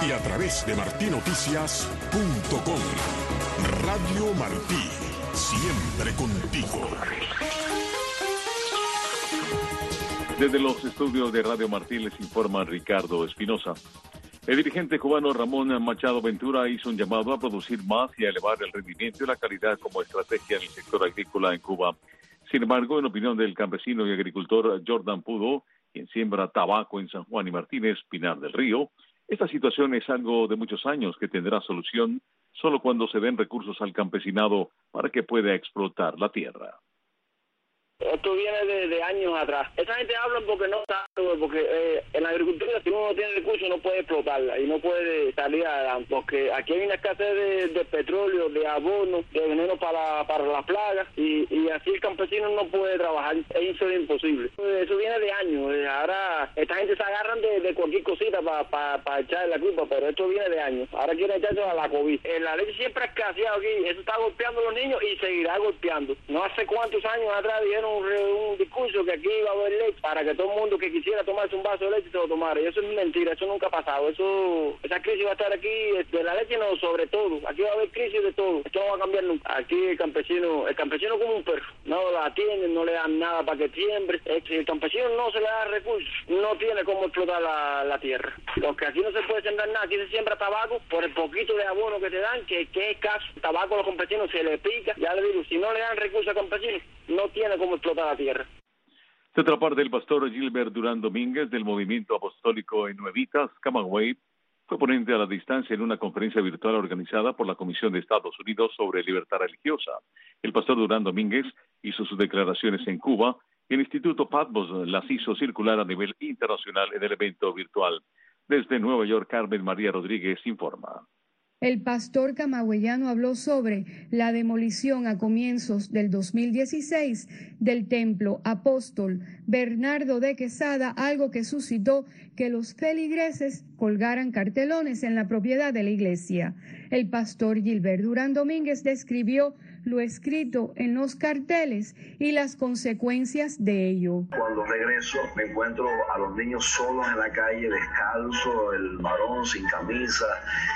y a través de martinoticias.com. Radio Martí, siempre contigo. Desde los estudios de Radio Martí les informa Ricardo Espinosa. El dirigente cubano Ramón Machado Ventura hizo un llamado a producir más y a elevar el rendimiento y la calidad como estrategia en el sector agrícola en Cuba. Sin embargo, en opinión del campesino y agricultor Jordan Pudo, quien siembra tabaco en San Juan y Martínez, Pinar del Río, esta situación es algo de muchos años que tendrá solución solo cuando se den recursos al campesinado para que pueda explotar la tierra. Esto viene de años atrás. Esa gente habla porque no sabe, porque en la agricultura, si uno no tiene recursos, no puede explotarla y no puede salir adelante. Porque aquí hay una escasez de petróleo, de abono, de veneno para las plagas y así el campesino no puede trabajar. Eso es imposible. Eso viene de años. Ahora, esta gente se agarran de cualquier cosita para echarle la culpa, pero esto viene de años. Ahora quieren echarse a la COVID. La leche siempre ha escaseado aquí. Eso está golpeando a los niños y seguirá golpeando. No hace cuántos años atrás dijeron un discurso que aquí iba a haber leche para que todo el mundo que quisiera tomarse un vaso de leche se lo tomara, y eso es mentira, eso nunca ha pasado. Esa crisis va a estar aquí, de la leche no, sobre todo, aquí va a haber crisis de todo, esto no va a cambiar nunca. Aquí el campesino como un perro, no la atienden, no le dan nada para que siembre. Si el campesino no se le da recursos, no tiene cómo explotar la tierra, porque aquí no se puede sembrar nada, aquí se siembra tabaco por el poquito de abono que te dan, que es escaso. Tabaco a los campesinos se le pica, ya le digo, si no le dan recursos al campesino, no tiene cómo explotar la tierra. De otra parte, el pastor Gilbert Durán Domínguez del Movimiento Apostólico en Nuevitas, Camagüey, fue ponente a la distancia en una conferencia virtual organizada por la Comisión de Estados Unidos sobre Libertad Religiosa. El pastor Durán Domínguez hizo sus declaraciones en Cuba y el Instituto Patmos las hizo circular a nivel internacional en el evento virtual. Desde Nueva York, Carmen María Rodríguez informa. El pastor camagüeyano habló sobre la demolición a comienzos del 2016 del templo apóstol Bernardo de Quesada, algo que suscitó que los feligreses colgaran cartelones en la propiedad de la iglesia. El pastor Gilbert Durán Domínguez describió lo escrito en los carteles y las consecuencias de ello. Cuando regreso me encuentro a los niños solos en la calle, descalzo, el varón sin camisa,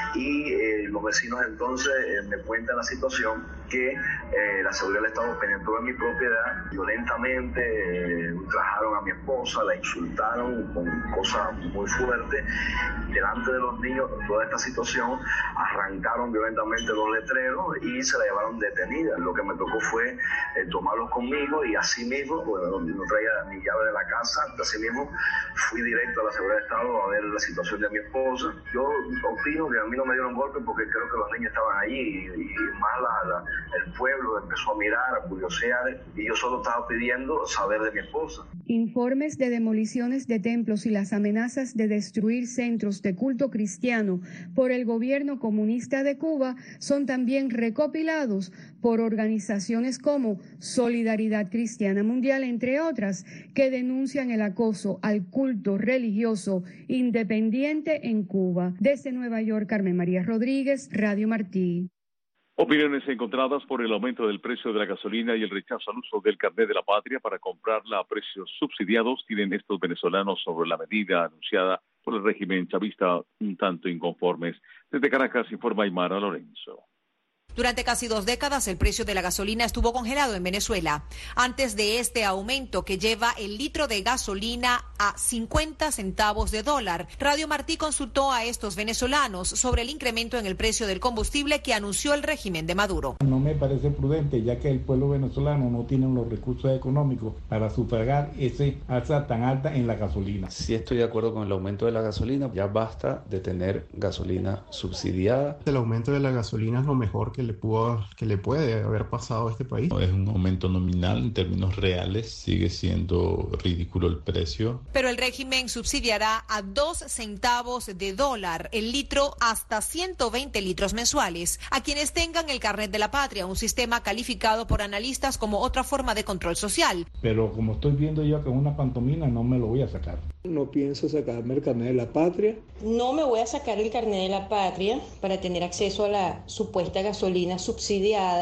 y los vecinos entonces me cuentan la situación que la seguridad del Estado penetró en mi propiedad violentamente, ultrajaron a mi esposa, la insultaron con cosas muy fuertes delante de los niños. Toda esta situación, arrancaron violentamente los letreros y se la llevaron detenida. Lo que me tocó fue tomarlos conmigo y así mismo, bueno, no traía mi llave de la casa, así mismo fui directo a la seguridad del Estado a ver la situación de mi esposa. Yo opino que a mí no me dieron golpe porque creo que los niños estaban allí y más el pueblo empezó a mirar, a curiosear, y yo solo estaba pidiendo saber de mi esposa. Informes de demoliciones de templos y las amenazas de destruir centros de culto cristiano por el gobierno comunista de Cuba son también recopilados por organizaciones como Solidaridad Cristiana Mundial, entre otras, que denuncian el acoso al culto religioso independiente en Cuba. Desde Nueva York, Carmen María Rodríguez, Radio Martí. Opiniones encontradas por el aumento del precio de la gasolina y el rechazo al uso del carnet de la patria para comprarla a precios subsidiados tienen estos venezolanos sobre la medida anunciada por el régimen chavista un tanto inconformes. Desde Caracas informa Aymara Lorenzo. Durante casi 2 décadas el precio de la gasolina estuvo congelado en Venezuela. Antes de este aumento que lleva el litro de gasolina a 50 centavos de dólar, Radio Martí consultó a estos venezolanos sobre el incremento en el precio del combustible que anunció el régimen de Maduro. No me parece prudente, ya que el pueblo venezolano no tiene los recursos económicos para sufragar ese alza tan alta en la gasolina. Sí estoy de acuerdo con el aumento de la gasolina. Ya basta de tener gasolina subsidiada. El aumento de la gasolina es lo mejor que le puede haber pasado a este país. Es un aumento nominal, en términos reales sigue siendo ridículo el precio. Pero el régimen subsidiará a 2 centavos de dólar el litro hasta 120 litros mensuales a quienes tengan el carnet de la patria, un sistema calificado por analistas como otra forma de control social. Pero como estoy viendo yo que una pantomima, no me lo voy a sacar. No pienso sacarme el carnet de la patria. No me voy a sacar el carnet de la patria para tener acceso a la supuesta gasolina subsidiada.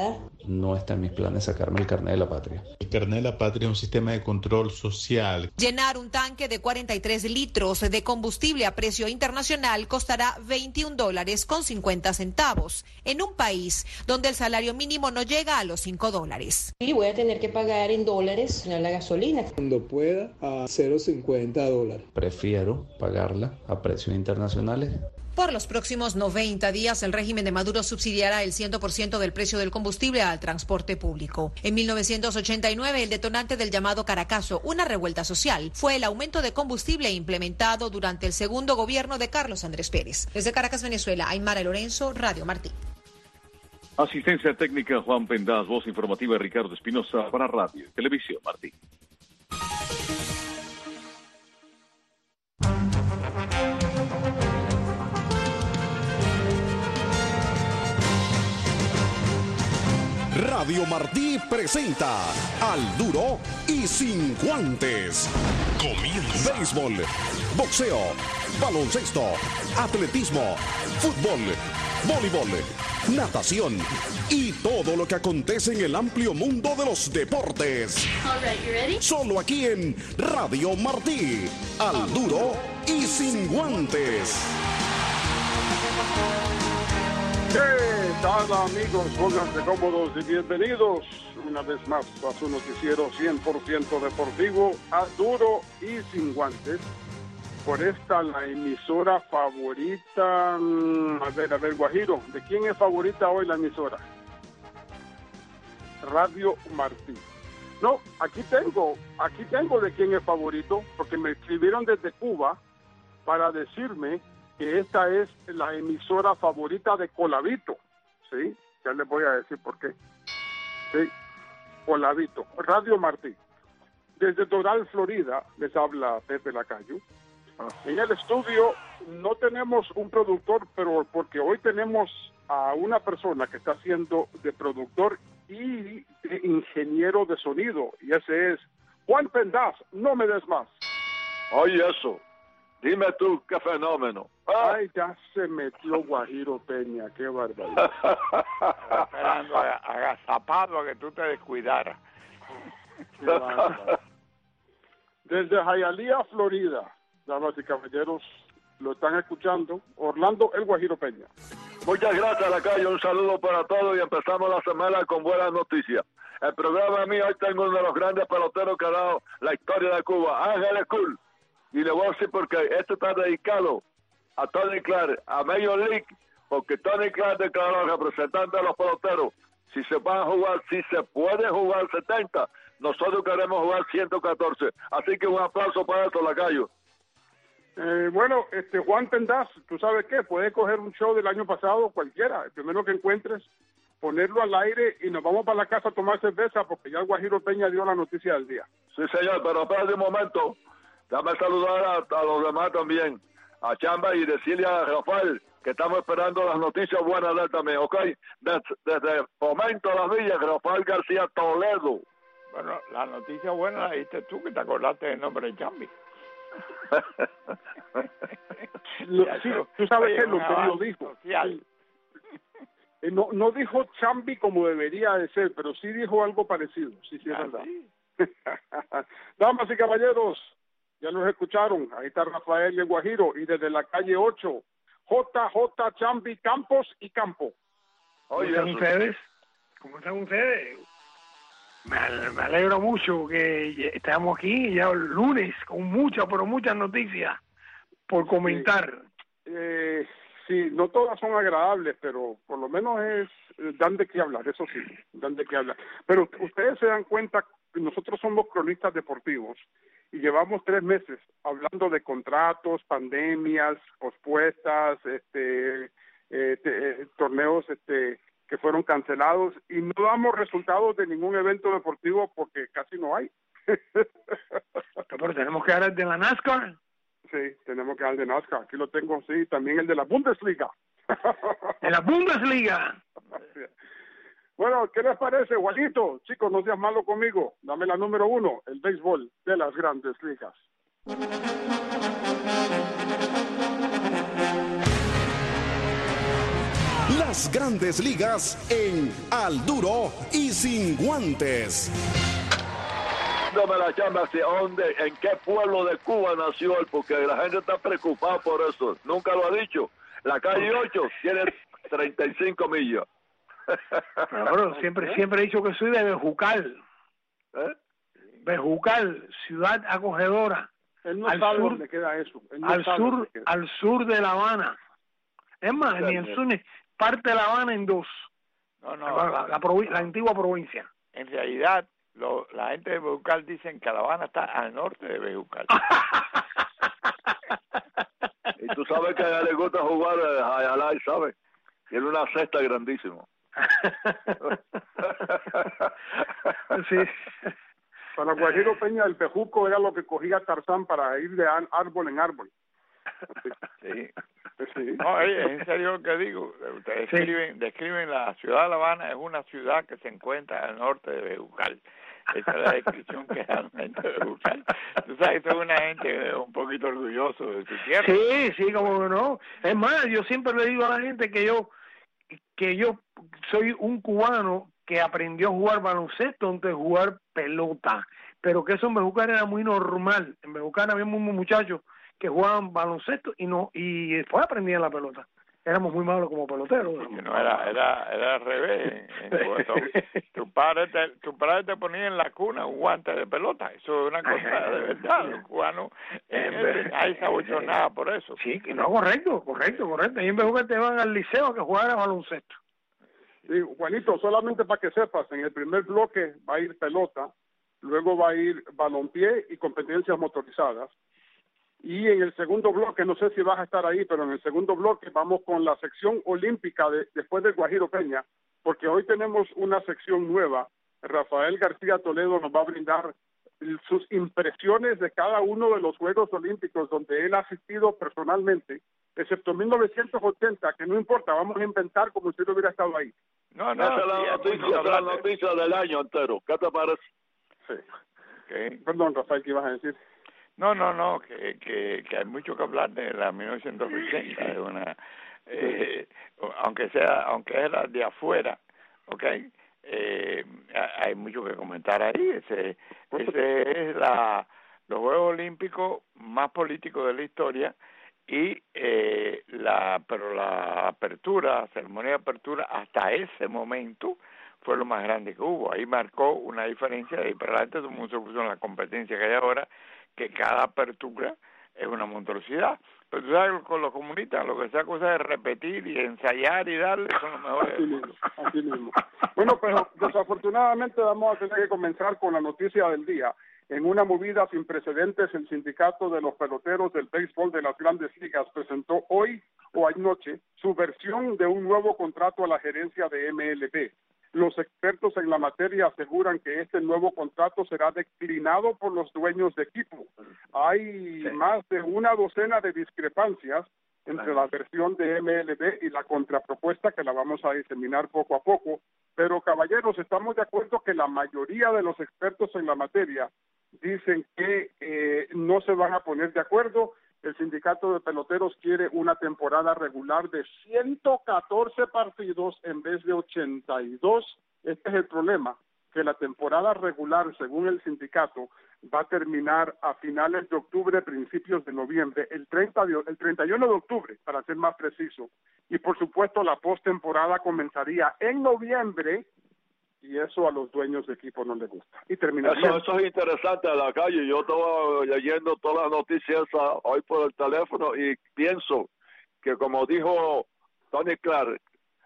no está en mis planes sacarme el carnet de la patria. El carnet de la patria es un sistema de control social. Llenar un tanque de 43 litros de combustible a precio internacional costará $21.50 en un país donde el salario mínimo no llega a los $5. Y voy a tener que pagar en dólares la gasolina. Cuando pueda, a $0.50. Prefiero pagarla a precios internacionales. Por los próximos 90 días, el régimen de Maduro subsidiará el 100% del precio del combustible al transporte público. En 1989, el detonante del llamado Caracazo, una revuelta social, fue el aumento de combustible implementado durante el segundo gobierno de Carlos Andrés Pérez. Desde Caracas, Venezuela, Aymara Lorenzo, Radio Martí. Asistencia técnica Juan Pendaz, voz informativa Ricardo Espinosa para Radio y Televisión Martí. Radio Martí presenta Al Duro y Sin Guantes. Comienza. Béisbol, boxeo, baloncesto, atletismo, fútbol, voleibol, natación y todo lo que acontece en el amplio mundo de los deportes. All right, you ready? Solo aquí en Radio Martí. Al Duro y Sin Guantes. ¿Qué tal, amigos? Pónganse cómodos y bienvenidos una vez más a su noticiero 100% deportivo, Al Duro y Sin Guantes. Por esta, la emisora favorita. A ver, Guajiro, ¿de quién es favorita hoy la emisora? Radio Martí. No, aquí tengo de quién es favorito, porque me escribieron desde Cuba para decirme que esta es la emisora favorita de Colavito, ¿sí? Ya les voy a decir por qué. Sí, Colavito, Radio Martí. Desde Doral, Florida, les habla Pepe Lacayo. En el estudio no tenemos un productor, pero porque hoy tenemos a una persona que está haciendo de productor y de ingeniero de sonido, y ese es Juan Pendaz. No me des más. Oye, eso. Dime tú, qué fenómeno. Ay, ya se metió Guajiro Peña, qué barbaridad. Esperando agazapado a que tú te descuidaras. Desde Hialeah, Florida, damas y caballeros, lo están escuchando, Orlando El Guajiro Peña. Muchas gracias, Lacayo. Un saludo para todos y empezamos la semana con buenas noticias. El programa mío, hoy tengo uno de los grandes peloteros que ha dado la historia de Cuba, Ángel Cool. Y le voy a decir porque esto está dedicado a Tony Clark, a Major League, porque Tony Clark declaró al representante de los peloteros, si se van a jugar, si se puede jugar 70, nosotros queremos jugar 114. Así que un aplauso para eso, Lacayo. Bueno, Juan Pendaz, ¿tú sabes qué? Puedes coger un show del año pasado, cualquiera, el primero que encuentres, ponerlo al aire y nos vamos para la casa a tomar cerveza, porque ya el Guajiro Peña dio la noticia del día. Sí, señor, pero espérate un momento. Dame saludar a los demás también, a Chamba, y decirle a Rafael que estamos esperando las noticias buenas de él también, ¿ok? Desde Fomento a Las Villas, Rafael García Toledo. Bueno, la noticia buena la diste tú, que te acordaste del nombre de Chambi. Sí, tú sabes que lo dijo. No dijo Chambi como debería de ser, pero sí dijo algo parecido. Sí, es verdad. Damas y caballeros, ya los escucharon. Ahí está Rafael y el Guajiro, y desde la calle 8, JJ Chambi Campos y Campo. Oye, ¿Cómo están ustedes? Me alegro mucho que estamos aquí ya el lunes con muchas, pero muchas noticias por comentar. Sí, no todas son agradables, pero por lo menos dan de qué hablar, eso sí, dan de qué hablar. Pero ustedes se dan cuenta que nosotros somos cronistas deportivos y llevamos 3 meses hablando de contratos, pandemias, pospuestas, torneos que fueron cancelados, y no damos resultados de ningún evento deportivo porque casi no hay. Pero tenemos que dar el de la NASCAR. Sí, tenemos que dar el de NASCAR. Aquí lo tengo, sí, también el de la Bundesliga. ¡De la Bundesliga! Bueno, ¿qué les parece, Juanito? Chicos, no seas malo conmigo. Dame la número 1, el béisbol de las Grandes Ligas. Las Grandes Ligas en Al Duro y Sin Guantes. Dame la chamba, ¿en qué pueblo de Cuba nació él? Porque la gente está preocupada por eso. Nunca lo ha dicho. La calle 8 tiene 35 millas. Pero bueno, siempre he dicho que soy de Bejucal. Bejucal, ciudad acogedora. Él no sabe dónde queda eso. Al sur de La Habana. Es más, ni el sur, ni parte de La Habana en dos. No, la antigua provincia. En realidad, la gente de Bejucal dicen que La Habana está al norte de Bejucal. Y tú sabes que a ella le gusta jugar a Ayalay, ¿sabes? Tiene una cesta grandísima. Sí. Para Guajiro Peña, el pejuco era lo que cogía Tarzán para ir de árbol en árbol. Sí. No, en serio lo que digo. Ustedes describen la ciudad de La Habana, es una ciudad que se encuentra al norte de Bejucal. Esa es la descripción que dan la gente de Bejucal. Tú sabes que es una gente un poquito orgulloso de su tierra. Sí, como no. Es más, yo siempre le digo a la gente que yo soy un cubano que aprendió a jugar baloncesto antes de jugar pelota, pero que eso en Bejucal era muy normal. En Bejucal había muchos muchachos que jugaban baloncesto y después aprendían la pelota. Éramos muy malos como peloteros. No, era al revés. Tu padre te ponía en la cuna un guante de pelota. Eso es una cosa de verdad. Los cubanos hay sabuchonada por eso. Sí, no, correcto. Y en Bejucal te van al liceo a que jugara baloncesto. Sí, Juanito, solamente para que sepas, en el primer bloque va a ir pelota, luego va a ir balompié y competencias motorizadas. Y en el segundo bloque, no sé si vas a estar ahí, pero en el segundo bloque vamos con la sección olímpica después del Guajiro Peña, porque hoy tenemos una sección nueva. Rafael García Toledo nos va a brindar sus impresiones de cada uno de los Juegos Olímpicos donde él ha asistido personalmente, excepto 1980, que no importa, vamos a inventar como si él hubiera estado ahí. Esa es la noticia del año entero. ¿Qué te parece? Sí. Perdón, Rafael, ¿qué ibas a decir? No, que hay mucho que hablar de la 1980, es una aunque era de afuera, ¿okay? Hay mucho que comentar ahí. Ese es los Juegos Olímpicos más políticos de la historia y pero la ceremonia de apertura hasta ese momento fue lo más grande que hubo. Ahí marcó una diferencia y para adelante todo el mundo se puso en la competencia que hay ahora, que cada apertura es una monstruosidad. Pero tú sabes, con los comunistas, lo que sea cosa de repetir y ensayar y darle son los mejores. Así mismo. Bueno, pero desafortunadamente vamos a tener que comenzar con la noticia del día. En una movida sin precedentes, el sindicato de los peloteros del béisbol de las Grandes Ligas presentó hoy o anoche su versión de un nuevo contrato a la gerencia de MLB. Los expertos en la materia aseguran que este nuevo contrato será declinado por los dueños de equipo. Hay más de una docena de discrepancias entre la versión de MLB y la contrapropuesta que la vamos a diseminar poco a poco. Pero, caballeros, estamos de acuerdo que la mayoría de los expertos en la materia dicen que no se van a poner de acuerdo. El sindicato de peloteros quiere una temporada regular de 114 partidos en vez de 82. Este es el problema, que la temporada regular, según el sindicato, va a terminar a finales de octubre, principios de noviembre, el 31 de octubre, para ser más preciso. Y, por supuesto, la postemporada comenzaría en noviembre, y eso a los dueños de equipo no les gusta. Y terminaría. Eso es interesante a la calle. Yo estaba leyendo todas las noticias hoy por el teléfono y pienso que, como dijo Tony Clark,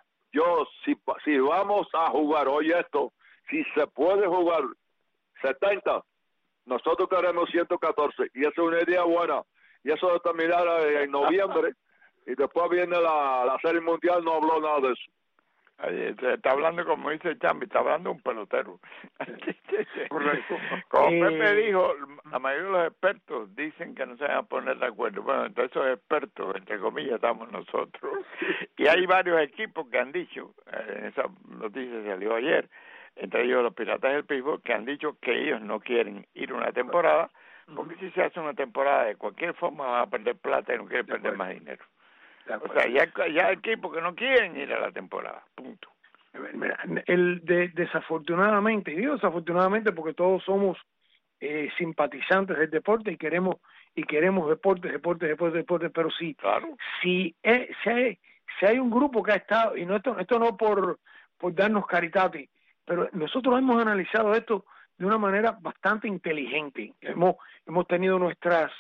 si vamos a jugar hoy esto, si se puede jugar 70, nosotros queremos 114 y eso es una idea buena. Y eso de terminar en noviembre y después viene la Serie Mundial, no habló nada de eso. Está hablando, como dice Chambi, está hablando un pelotero. Correcto. Como Pepe dijo, la mayoría de los expertos dicen que no se van a poner de acuerdo. Bueno, entonces esos expertos, entre comillas, estamos nosotros. Y hay varios equipos que han dicho, esa noticia salió ayer, entre ellos los Piratas del Pittsburgh, que han dicho que ellos no quieren ir una temporada, porque si se hace una temporada de cualquier forma van a perder plata y no quieren perder más dinero. O sea, ya hay equipos que no quieren ir a la temporada, punto. Desafortunadamente, y digo desafortunadamente porque todos somos simpatizantes del deporte y queremos deportes, pero sí, claro. si hay un grupo que ha estado, y no esto no por darnos caritati, pero nosotros hemos analizado esto de una manera bastante inteligente. Hemos tenido nuestras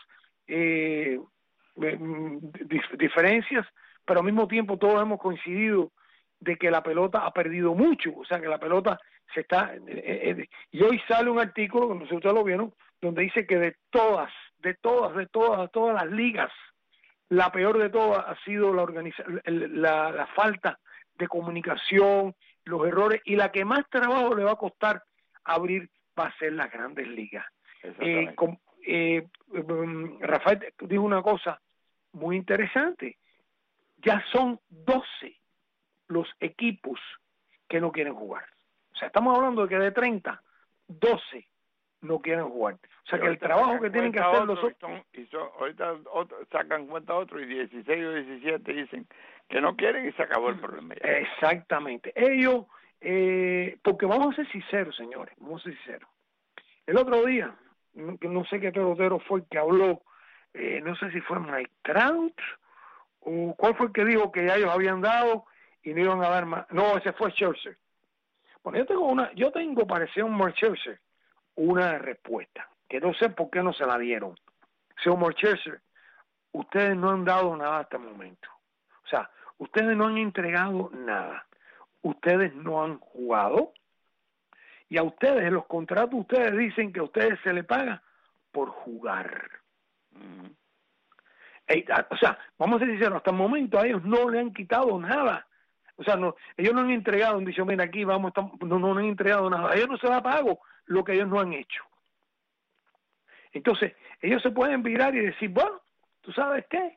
diferencias, pero al mismo tiempo todos hemos coincidido de que la pelota ha perdido mucho, o sea que la pelota se está y hoy sale un artículo, no sé si ustedes lo vieron, donde dice que de todas las ligas, la peor de todas ha sido la falta de comunicación, los errores, y la que más trabajo le va a costar abrir va a ser las grandes ligas. Rafael dijo una cosa muy interesante, ya son 12 los equipos que no quieren jugar. O sea, estamos hablando de que de 30, 12 no quieren jugar. O sea, que el trabajo que tienen que hacer los otros... Ahorita sacan cuenta otros y 16 o 17 dicen que no quieren y se acabó el problema. Exactamente. Ellos, porque vamos a ser sinceros, señores, vamos a ser sinceros. El otro día, no sé qué pelotero fue el que habló, no sé si fue Mike Trout, o cuál fue el que dijo que ya ellos habían dado y no iban a dar más. No, ese fue Scherzer. Bueno, yo tengo parecido a Mark Scherzer una respuesta, que no sé por qué no se la dieron. Señor Scherzer, ustedes no han dado nada hasta el momento. O sea, ustedes no han entregado nada. Ustedes no han jugado. Y a ustedes, en los contratos, ustedes dicen que a ustedes se les paga por jugar. O sea, vamos a decir, hasta el momento a ellos no le han quitado nada. O sea, ellos no han entregado, han dicho, mira, aquí vamos, no han entregado nada. A ellos no se da pago lo que ellos no han hecho. Entonces, ellos se pueden virar y decir, bueno, ¿tú sabes qué?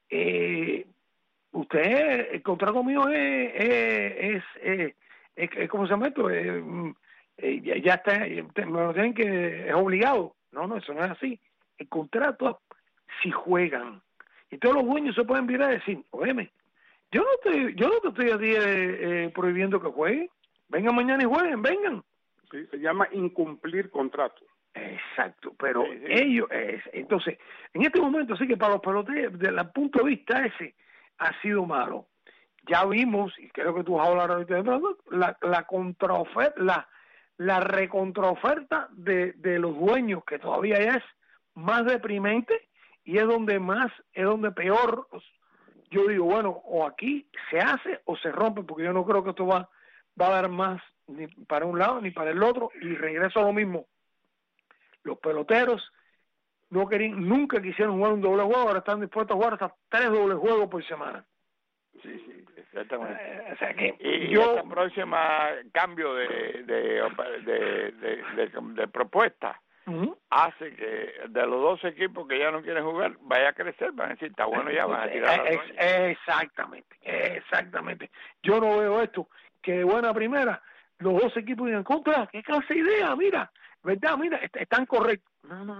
El contrato mío es ¿cómo se llama esto? Ya está, me lo tienen que, es obligado. No, eso no es así. El contrato, si juegan. Y todos los dueños se pueden virar y decir, óyeme, yo no te estoy a ti prohibiendo que jueguen. Vengan mañana y jueguen, vengan. Sí, se llama incumplir contrato. Exacto, pero ellos, entonces, en este momento sí que para los peloteros, desde el punto de vista ese, ha sido malo. Ya vimos, y creo que tú vas a hablar ahorita de la contraoferta, la recontraoferta de los dueños, que todavía es más deprimente, y es donde peor, yo digo, bueno, o aquí se hace o se rompe, porque yo no creo que esto va a dar más ni para un lado ni para el otro, y regreso a lo mismo. Los peloteros nunca quisieron jugar un doble juego, ahora están dispuestos a jugar hasta 3 dobles juegos por semana. Sí, exactamente. O sea que y esta próxima cambio de propuesta hace que de los 2 equipos que ya no quieren jugar vaya a crecer, van a decir, está bueno, ya van a tirar. Exactamente. Yo no veo esto, que de buena primera los 2 equipos digan, contra, qué clase de idea, mira, ¿verdad? Mira, están correctos. No.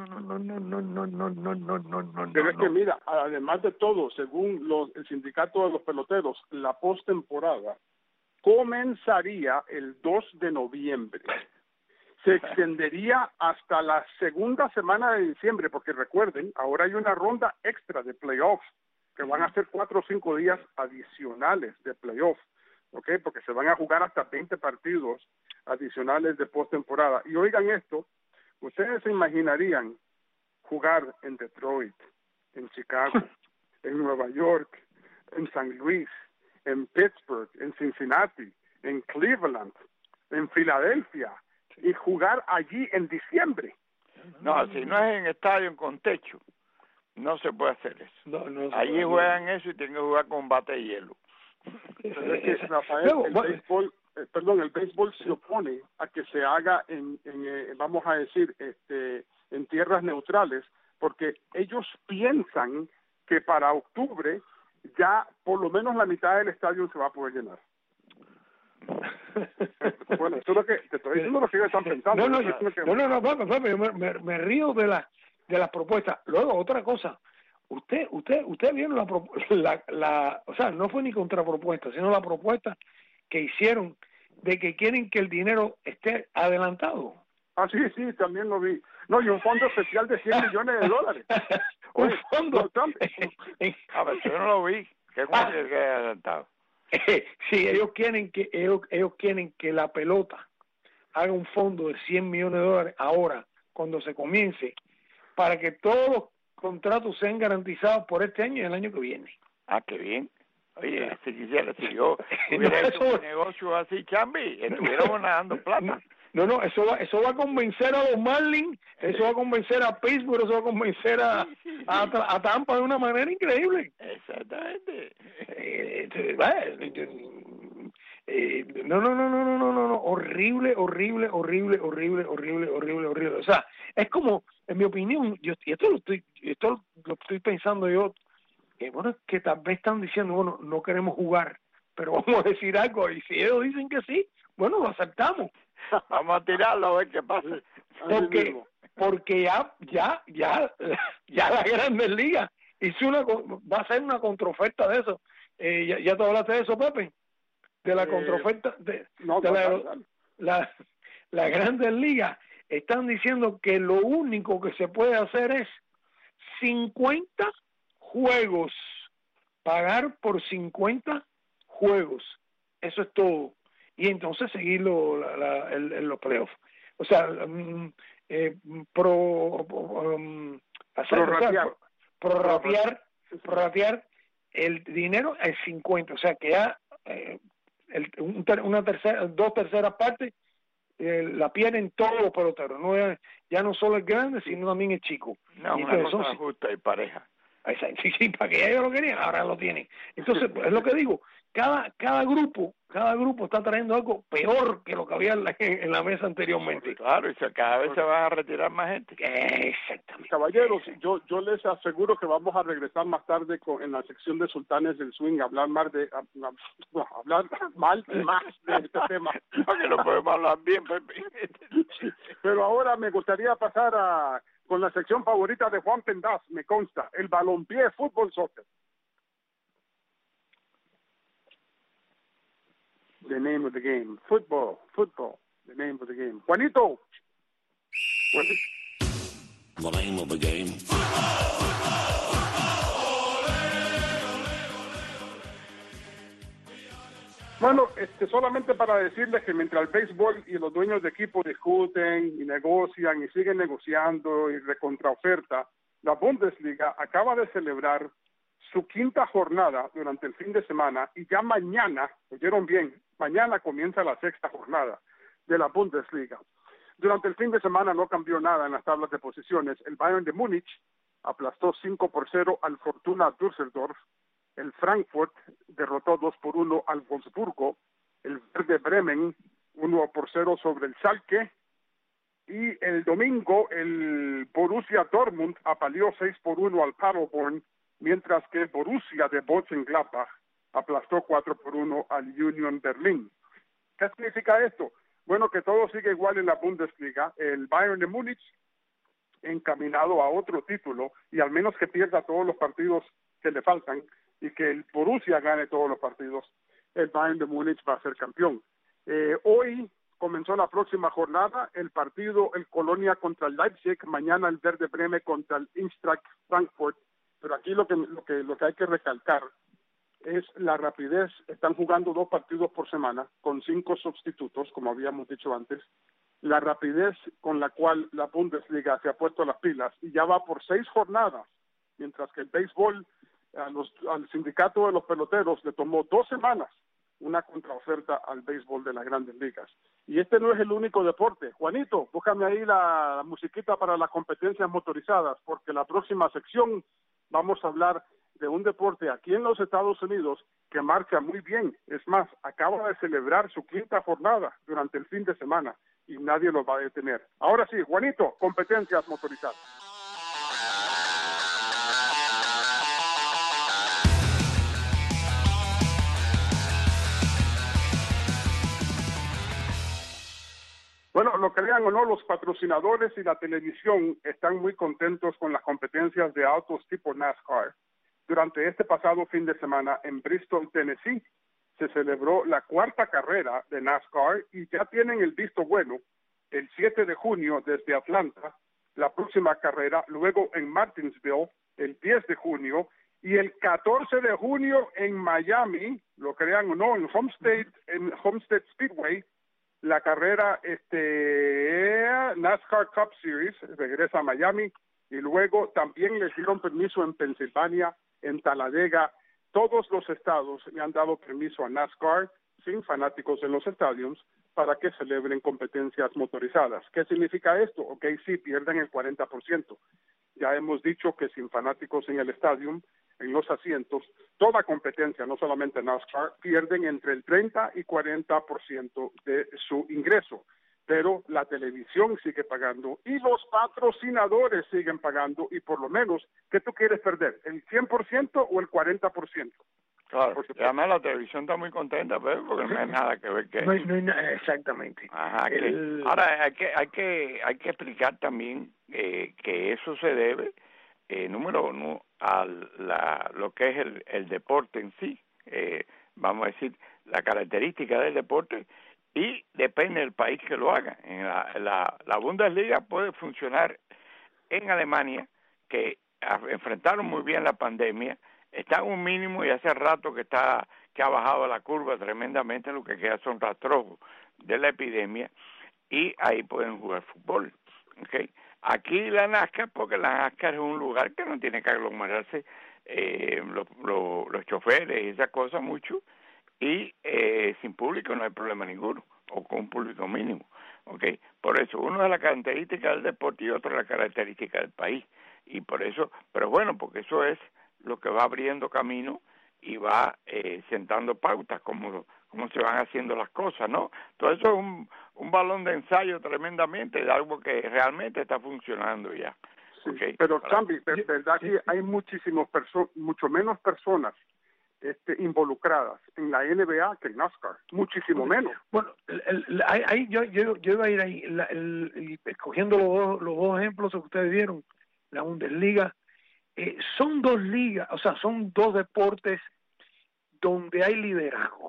Pero es que mira, además de todo, según el sindicato de los peloteros, la postemporada comenzaría el 2 de noviembre. Se extendería hasta la segunda semana de diciembre, porque recuerden, ahora hay una ronda extra de playoffs, que van a ser 4 o 5 días adicionales de playoffs, ¿ok? Porque se van a jugar hasta 20 partidos adicionales de postemporada. Y oigan esto, ustedes se imaginarían jugar en Detroit, en Chicago, en Nueva York, en San Luis, en Pittsburgh, en Cincinnati, en Cleveland, en Filadelfia, y jugar allí en diciembre. No, si no es en estadio con techo, no se puede hacer eso. Allí juegan eso y tienen que jugar con bate de hielo. Pero es que, Rafael, el béisbol se opone a que se haga vamos a decir, en tierras neutrales, porque ellos piensan que para octubre ya por lo menos la mitad del estadio se va a poder llenar. Bueno, eso es lo que te estoy diciendo, lo que ellos están pensando. No, yo me río de las propuestas. Luego, otra cosa, Usted vieron o sea, no fue ni contrapropuesta, sino la propuesta que hicieron de que quieren que el dinero esté adelantado. Ah, sí, también lo vi. No, y un fondo especial de $100 millones. Un fondo. A ver, yo no lo vi. ¿Qué es que adelantado? Sí, ellos quieren que la pelota haga un fondo de $100 millones ahora, cuando se comience, para que todos los contratos sean garantizados por este año y el año que viene. Ah, qué bien. Oye, si yo hubiera hecho un negocio así, Chambi, estuviéramos nadando plata. No, eso va a convencer a los Marlins, eso va a convencer a Pittsburgh, eso va a convencer a Tampa de una manera increíble. Exactamente. No, horrible. O sea, es como, en mi opinión, esto lo estoy pensando yo, que bueno, es que tal vez están diciendo, bueno, no queremos jugar, pero vamos a decir algo, y si ellos dicen que sí, bueno, lo aceptamos. Vamos a tirarlo a ver qué pasa. Porque ya la Grandes Ligas va a ser una contraoferta de eso. Ya te hablaste de eso, Pepe, de la contraoferta la Grandes Ligas están diciendo que lo único que se puede hacer es 50 juegos, pagar por 50 juegos, eso es todo, y entonces seguirlo en los playoffs. O sea, prorratear el dinero en 50, o sea que ya dos terceras partes la pierden todos los peloteros, ya no solo el grande, sino también el chico. No, una cosa justa y pareja. Sí, para que ellos lo querían, ahora lo tienen. Entonces, es lo que digo, cada grupo está trayendo algo peor que lo que había en la mesa anteriormente. Claro, y cada vez se van a retirar más gente. Exactamente. Caballeros, yo les aseguro que vamos a regresar más tarde en la sección de Sultanes del Swing, hablar mal y más de este tema. Porque no podemos hablar bien, Pepe. Pero ahora me gustaría pasar con la sección favorita de Juan Pendaz, me consta, el balompié fútbol soccer. The name of the game, football, the name of the game. Juanito. The name of the game. Bueno, solamente para decirles que mientras el béisbol y los dueños de equipo discuten y negocian y siguen negociando y recontraoferta, la Bundesliga acaba de celebrar su quinta jornada durante el fin de semana y ya mañana, oyeron bien, mañana comienza la sexta jornada de la Bundesliga. Durante el fin de semana no cambió nada en las tablas de posiciones. El Bayern de Múnich aplastó 5-0 al Fortuna Düsseldorf. El Frankfurt derrotó 2-1 al Wolfsburgo. El Werder Bremen 1-0 sobre el Schalke. Y el domingo el Borussia Dortmund apaleó 6-1 al Paderborn, mientras que el Borussia de Mönchengladbach aplastó 4-1 al Union Berlin. ¿Qué significa esto? Bueno, que todo sigue igual en la Bundesliga. El Bayern de Múnich encaminado a otro título, y al menos que pierda todos los partidos que le faltan y que el Borussia gane todos los partidos, el Bayern de Múnich va a ser campeón. Hoy comenzó la próxima jornada, el partido el Colonia contra el Leipzig, mañana el Werder Bremen contra el Eintracht Frankfurt. Pero aquí lo que hay que recalcar es la rapidez. Están jugando 2 partidos por semana con 5 sustitutos, como habíamos dicho antes. La rapidez con la cual la Bundesliga se ha puesto las pilas y ya va por 6 jornadas, mientras que el béisbol, al sindicato de los peloteros le tomó 2 semanas una contraoferta al béisbol de las Grandes Ligas. Y este no es el único deporte. Juanito, búscame ahí la musiquita para las competencias motorizadas, porque la próxima sección vamos a hablar de un deporte aquí en los Estados Unidos que marcha muy bien. Es más, acaba de celebrar su quinta jornada durante el fin de semana y nadie lo va a detener. Ahora sí, Juanito, competencias motorizadas. Bueno, Bueno, lo crean o no, los patrocinadores y la televisión están muy contentos con las competencias de autos tipo NASCAR. Durante este pasado fin de semana en Bristol, Tennessee, se celebró la 4ª carrera de NASCAR y ya tienen el visto bueno el 7 de junio desde Atlanta, la próxima carrera, luego en Martinsville el 10 de junio y el 14 de junio en Miami, lo crean o no, en Homestead Speedway, la carrera NASCAR Cup Series regresa a Miami y luego también les dieron permiso en Pensilvania, en Talladega. Todos los estados le han dado permiso a NASCAR sin fanáticos en los estadios para que celebren competencias motorizadas. ¿Qué significa esto? Ok, sí, pierden el 40%. Ya hemos dicho que sin fanáticos en el estadio, en los asientos, toda competencia, no solamente NASCAR, pierden entre el 30 y 40% de su ingreso. Pero la televisión sigue pagando y los patrocinadores siguen pagando y por lo menos, ¿qué tú quieres perder? ¿El 100% o el 40%? Claro, y además la televisión está muy contenta, pues, porque no hay nada que ver que no hay nada, exactamente. Ajá, ahora hay que explicar también que eso se debe, número uno, a lo que es el deporte en sí, vamos a decir, la característica del deporte, y depende del país que lo haga. En la Bundesliga puede funcionar en Alemania, que enfrentaron muy bien la pandemia, está en un mínimo y hace rato que ha bajado la curva tremendamente, lo que queda son rastrojos de la epidemia, y ahí pueden jugar fútbol. ¿Okay? Aquí la NASCAR, porque la NASCAR es un lugar que no tiene que aglomerarse los choferes y esas cosas mucho, y sin público no hay problema ninguno, o con un público mínimo. ¿Okay? Por eso, uno es la característica del deporte y otro es la característica del país. Y por eso, pero bueno, porque eso es lo que va abriendo camino y va sentando pautas, como se van haciendo las cosas, ¿no? Todo eso es un balón de ensayo tremendamente de algo que realmente está funcionando ya. Sí, ¿Okay? Pero Chambi, de verdad que hay mucho menos personas involucradas en la NBA que en NASCAR, muchísimo menos. Bueno, ahí yo iba a ir ahí, escogiendo los dos ejemplos que ustedes dieron, la Bundesliga, son dos ligas, o sea, son dos deportes donde hay liderazgo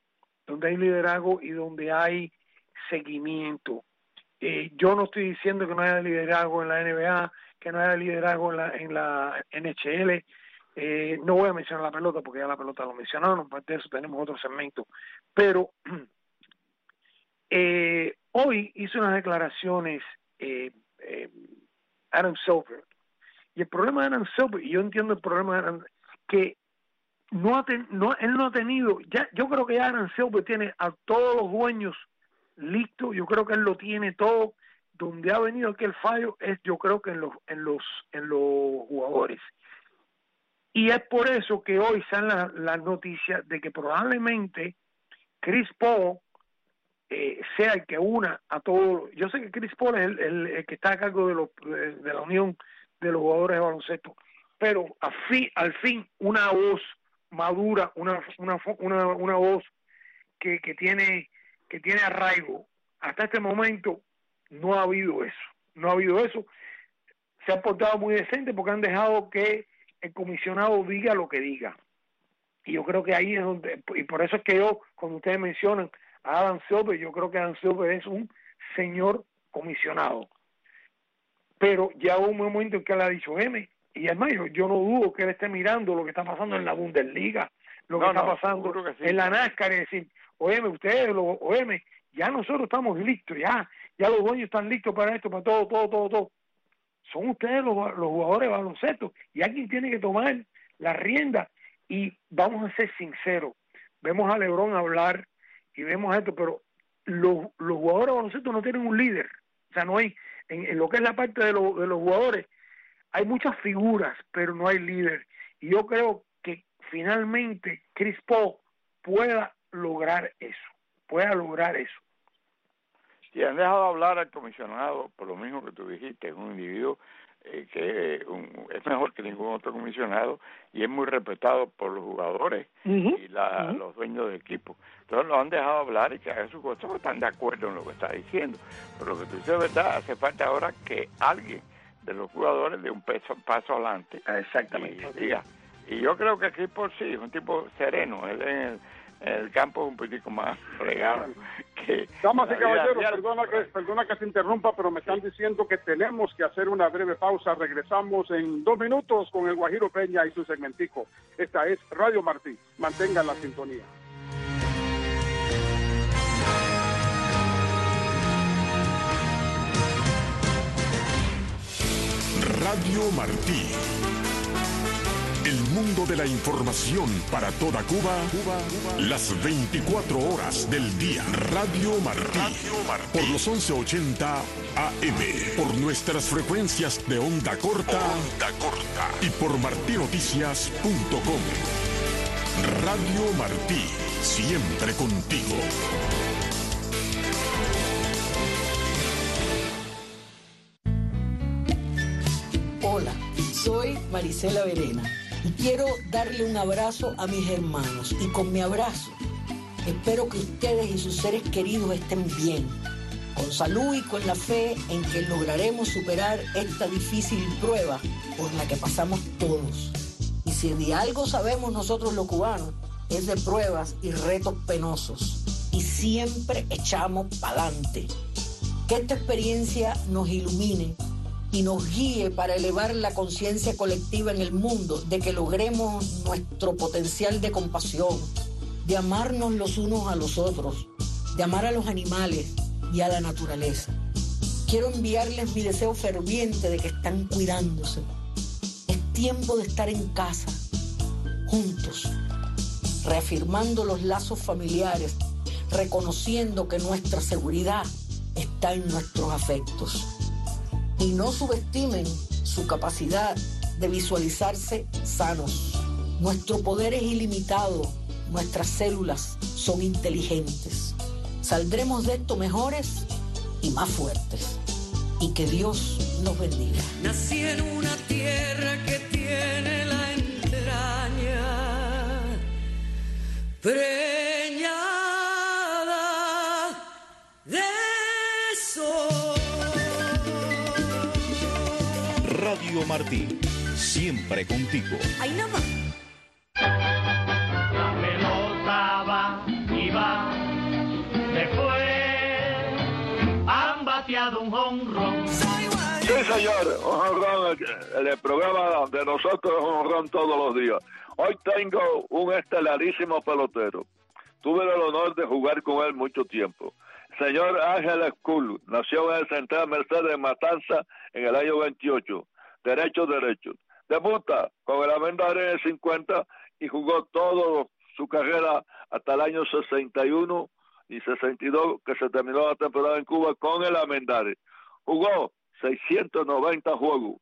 y donde hay seguimiento. Yo no estoy diciendo que no haya liderazgo en la NBA, que no haya liderazgo en la NHL. No voy a mencionar la pelota porque ya la pelota lo mencionaron, aparte de eso tenemos otro segmento. Pero hoy hizo unas declaraciones Adam Silver. Y el problema de Adam Silver, y yo entiendo el problema de Adam, que él no ha tenido, yo creo que ya Adam Silver tiene a todos los dueños listos, yo creo que él lo tiene todo. Donde ha venido aquel fallo es, yo creo que en los jugadores. Y es por eso que hoy salen las noticias de que probablemente Chris Paul sea el que una a todos. Yo sé que Chris Paul es el que está a cargo de la unión de los jugadores de baloncesto, pero al fin una voz madura, una voz que tiene arraigo. Hasta este momento no ha habido eso. Se ha portado muy decente porque han dejado que el comisionado diga lo que diga. Y yo creo que ahí es donde, y por eso es que cuando ustedes mencionan a Adam Silver, yo creo que Adam Silver es un señor comisionado. Pero ya hubo un momento en que él ha dicho, y además yo no dudo que él esté mirando lo que está pasando en la Bundesliga, lo que está pasando en la NASCAR, es decir, ustedes, ya nosotros estamos listos, ya los dueños están listos para esto, para todo. Son ustedes los jugadores de baloncesto y alguien tiene que tomar la rienda. Y vamos a ser sinceros, vemos a LeBron hablar y vemos esto, pero los jugadores de baloncesto no tienen un líder. O sea, no hay, en lo que es la parte de los jugadores, hay muchas figuras, pero no hay líder. Y yo creo que finalmente Chris Paul pueda lograr eso. Y han dejado hablar al comisionado, por lo mismo que tú dijiste, es un individuo que es mejor que ningún otro comisionado y es muy respetado por los jugadores y los dueños de equipo. Entonces lo han dejado hablar y que haga su cosa, están de acuerdo en lo que está diciendo. Pero lo que tú dices es verdad, hace falta ahora que alguien de los jugadores dé un paso adelante. Exactamente. Y yo creo que aquí por sí es un tipo sereno, él en el campo es un poquito más fregado. Damas y caballeros, perdona que se interrumpa, pero me están diciendo que tenemos que hacer una breve pausa. Regresamos en 2 minutos con el Guajiro Peña y su segmentico. Esta es Radio Martí. Mantengan la sintonía. Radio Martí. El mundo de la información para toda Cuba, las 24 horas del día. Radio Martí, por los 1180 AM, por nuestras frecuencias de onda corta, y por martinoticias.com. Radio Martí, siempre contigo. Hola, soy Marisela Verena y quiero darle un abrazo a mis hermanos. Y con mi abrazo espero que ustedes y sus seres queridos estén bien, con salud y con la fe en que lograremos superar esta difícil prueba por la que pasamos todos. Y si de algo sabemos nosotros los cubanos, es de pruebas y retos penosos. Y siempre echamos pa'lante. Que esta experiencia nos ilumine y nos guíe para elevar la conciencia colectiva en el mundo, de que logremos nuestro potencial de compasión, de amarnos los unos a los otros, de amar a los animales y a la naturaleza. Quiero enviarles mi deseo ferviente de que están cuidándose. Es tiempo de estar en casa, juntos, reafirmando los lazos familiares, reconociendo que nuestra seguridad está en nuestros afectos. Y no subestimen su capacidad de visualizarse sanos. Nuestro poder es ilimitado, nuestras células son inteligentes. Saldremos de esto mejores y más fuertes. Y que Dios nos bendiga. Nací en una tierra que tiene la entraña preñada de sol. Radio Martí, siempre contigo. Ahí nada más. La pelota va y va, se fue, han bateado un jonrón. Sí, señor, un jonrón, el programa de nosotros es un jonrón todos los días. Hoy tengo un estelarísimo pelotero. Tuve el honor de jugar con él mucho tiempo. Señor Ángel Escul, nació en el Central Mercedes de Matanza en el año 28. Derecho. Debuta con el Almendares en el 50 y jugó toda su carrera hasta el año 61 y 62, que se terminó la temporada en Cuba con el Almendares. Jugó 690 juegos,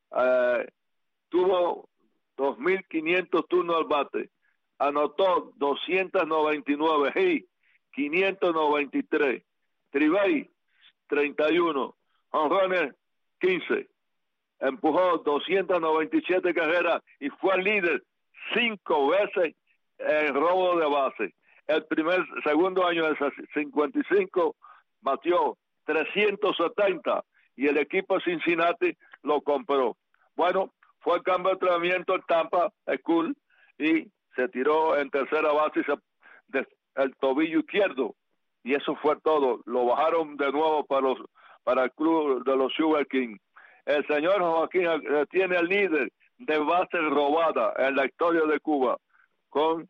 tuvo 2.500 turnos al bate, anotó 299 y 593, tribey 31, jonrones 15, empujó 297 carreras y fue el líder 5 veces en robo de base. El segundo año del 55 batió 370 y el equipo de Cincinnati lo compró. Bueno, fue el cambio de entrenamiento en Tampa, School, y se tiró en tercera base el tobillo izquierdo, y eso fue todo. Lo bajaron de nuevo para el club de los Sugar King. El señor Joaquín tiene el líder de bases robadas en la historia de Cuba con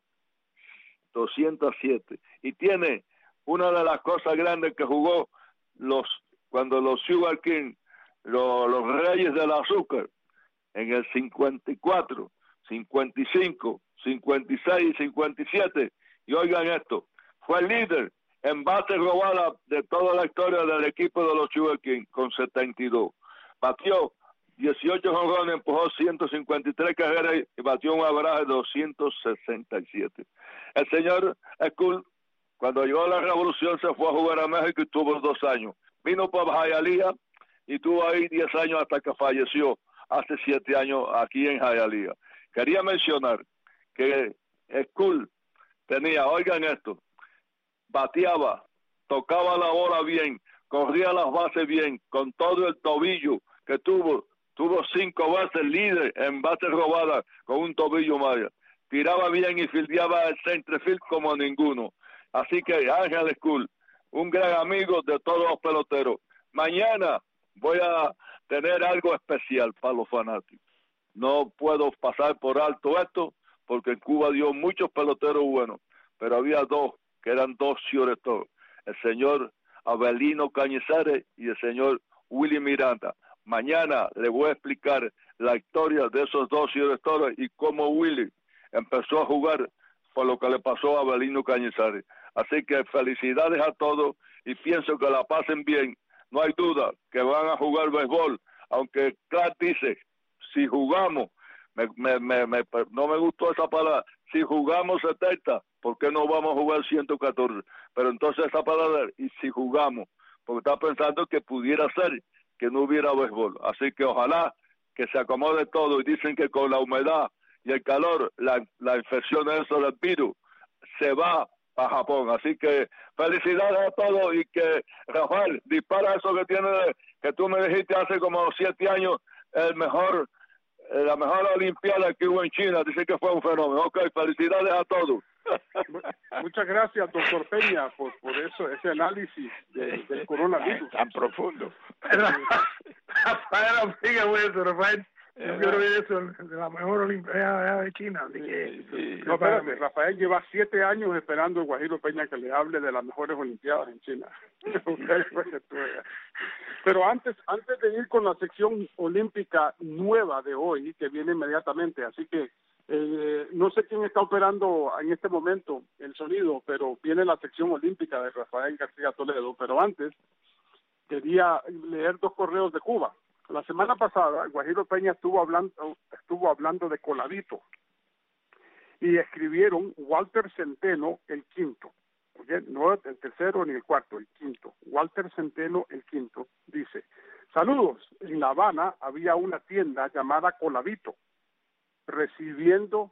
207, y tiene una de las cosas grandes que jugó cuando los Sugar King, los Reyes del Azúcar, en el 54, 55, 56 y 57, y oigan esto, fue el líder en bases robadas de toda la historia del equipo de los Sugar King con 72. Batió 18 jonrones, empujó 153 carreras y batió un average de 267. El señor Escul, cuando llegó la revolución, se fue a jugar a México y tuvo 2 años. Vino para Hialeah y tuvo ahí 10 años hasta que falleció hace 7 años aquí en Hialeah. Quería mencionar que Skull tenía, oigan esto, bateaba, tocaba la bola bien, corría las bases bien, con todo el tobillo que tuvo 5 bases líder en bases robadas con un tobillo maya. Tiraba bien y fildeaba el centerfield como ninguno. Así que Ángel Skull, un gran amigo de todos los peloteros. Mañana voy a tener algo especial para los fanáticos. No puedo pasar por alto esto, porque en Cuba dio muchos peloteros buenos, pero había 2 que eran 2 shortstop, el señor Avelino Cañizares y el señor Willy Miranda. Mañana le voy a explicar la historia de esos 2 shortstop y cómo Willy empezó a jugar por lo que le pasó a Avelino Cañizares. Así que felicidades a todos y pienso que la pasen bien. No hay duda que van a jugar béisbol, aunque Clark dice, si jugamos, no me gustó esa palabra, si jugamos 70, ¿por qué no vamos a jugar 114? Pero entonces esa palabra, y si jugamos, porque está pensando que pudiera ser que no hubiera béisbol. Así que ojalá que se acomode todo, y dicen que con la humedad y el calor, la infección de eso del virus se va a Japón. Así que felicidades a todos y que Rafael dispara eso que tiene, que tú me dijiste hace como 7 años, la mejor olimpiada que hubo en China. Dice que fue un fenómeno. Ok, felicidades a todos. Muchas gracias, doctor Peña, por eso, ese análisis del coronavirus tan profundo. Rafael, Rafael, yo quiero ver eso de la mejor olimpiada de China. No, espérate, Rafael lleva 7 años esperando a Guajiro Peña que le hable de las mejores olimpiadas en China. Pero antes de ir con la sección olímpica nueva de hoy, que viene inmediatamente, así que no sé quién está operando en este momento el sonido, pero viene la sección olímpica de Rafael García Toledo. Pero antes quería leer 2 correos de Cuba. La semana pasada, Guajiro Peña estuvo hablando de Colavito y escribieron Walter Centeno el quinto, ¿okay? No el tercero ni el cuarto, el quinto. Walter Centeno el quinto dice: saludos, en La Habana había una tienda llamada Colavito, recibiendo,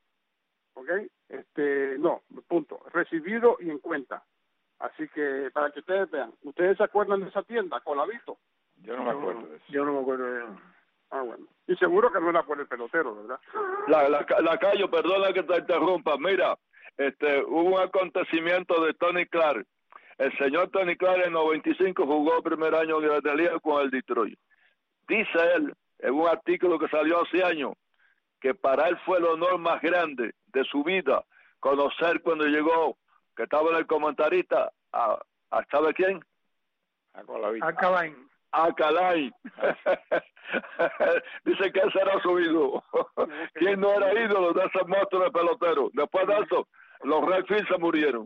recibido y en cuenta. Así que para que ustedes vean, ¿ustedes se acuerdan de esa tienda, Colavito? Yo no me acuerdo de eso. Yo no me acuerdo de eso. Ah, bueno. Y seguro que no era por el pelotero, ¿verdad? La Cayo, perdona que te interrumpa. Mira, hubo un acontecimiento de Tony Clark. El señor Tony Clark en 95 jugó el primer año de la liga con el Detroit. Dice él, en un artículo que salió hace años, que para él fue el honor más grande de su vida conocer cuando llegó, que estaba en el comentarista, ¿sabe quién? Acalain. Dice que ese era su ídolo. ¿Quién no era ídolo de ese monstruo de pelotero? Después de eso, los Redfield se murieron.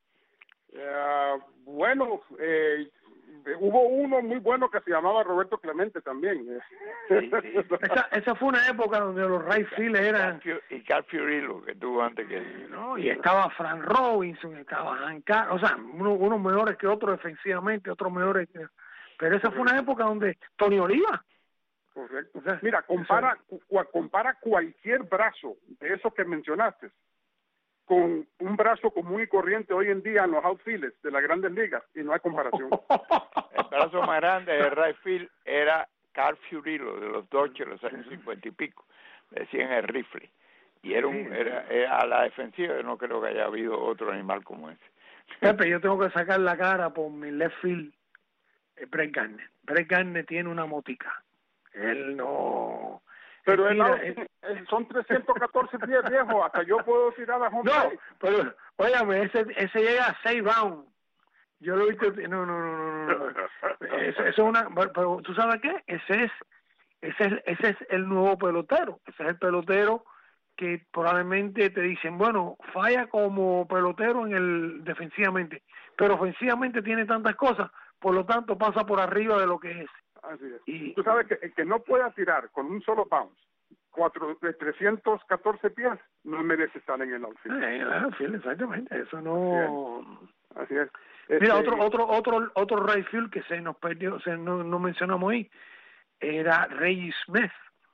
Hubo uno muy bueno que se llamaba Roberto Clemente también. Sí. Esa fue una época donde los Redfield eran... Y Carl Fiorillo, que tuvo antes que... ¿no? Y estaba Frank Robinson, estaba Hank Aaron, o sea, unos mejores que otros defensivamente, otros mejores que... Pero esa fue una época donde Tony Oliva. Correcto. O sea, mira, compara cualquier brazo de esos que mencionaste con un brazo común y corriente hoy en día en los outfielders de las Grandes Ligas y no hay comparación. El brazo más grande de right field era Carl Fiorillo de los Dodgers, los años 50 y pico. Le decían el rifle. Y era a la defensiva. Yo no creo que haya habido otro animal como ese. Pepe, yo tengo que sacar la cara por mi left field. Brett Gardner. Brett Gardner tiene una motica. Él no... Pero son 314 pies, viejo. Hasta yo puedo tirar a home plate. No, pero, óyame, ese llega a 6 rounds. Yo lo he visto... No. Eso es una... Pero, ¿tú sabes qué? Ese es el nuevo pelotero. Ese es el pelotero que probablemente te dicen, bueno, falla como pelotero defensivamente, pero ofensivamente tiene tantas cosas, por lo tanto pasa por arriba de lo que es. Así es. Y tú sabes que el que no pueda tirar con un solo bounce 314 pies no merece estar en el outfield. En el outfield, exactamente. Eso no... Así es. Mira, otro right field que se nos perdió, no mencionamos ahí, era Reggie Smith.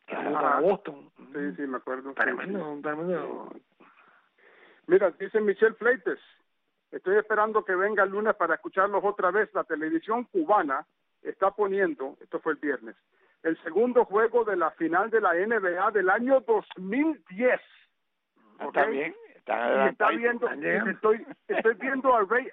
para Boston. Sí, me acuerdo. Tremendo. Mira, dice Michelle Fleites, estoy esperando que venga el lunes para escucharlos otra vez. La televisión cubana está poniendo, esto fue el viernes, el segundo juego de la final de la NBA del año 2010. Está bien, estoy viendo a Ray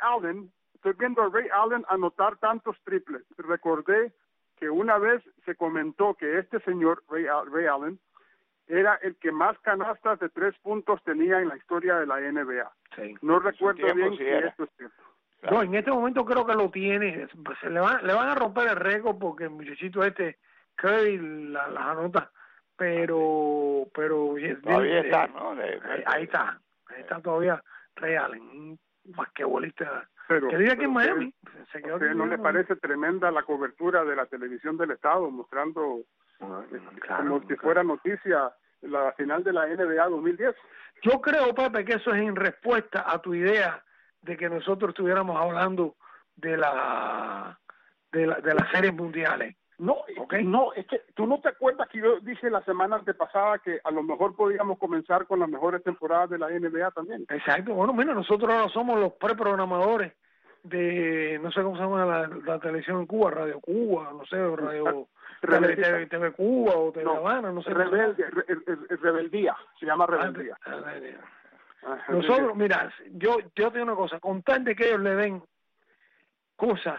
Allen anotar tantos triples. Recordé que una vez se comentó que este señor Ray Allen era el que más canastas de 3 puntos tenía en la historia de la NBA. Sí. No recuerdo bien si esto es cierto. No, en este momento creo que lo tiene. Se le van a romper el récord porque el muchachito Curry las anota, pero todavía está, ¿no? Ahí está todavía Ray Allen, un basquetbolista. Pero que vive aquí en Miami. ¿A usted no le parece tremenda la cobertura de la televisión del Estado mostrando como si fuera noticia la final de la NBA 2010? Yo creo, Pepe, que eso es en respuesta a tu idea de que nosotros estuviéramos hablando de las series mundiales. No, no, es que tú no te acuerdas que yo dije la semana antepasada que a lo mejor podíamos comenzar con las mejores temporadas de la NBA también. Exacto, bueno, mira, nosotros ahora somos los preprogramadores de, no sé cómo se llama la televisión en Cuba, Radio Cuba, no sé, Radio TV Cuba o TV Habana, no sé. Rebeldía, se llama Rebeldía. Nosotros, mira, yo te digo una cosa, con tal de que ellos le den cosas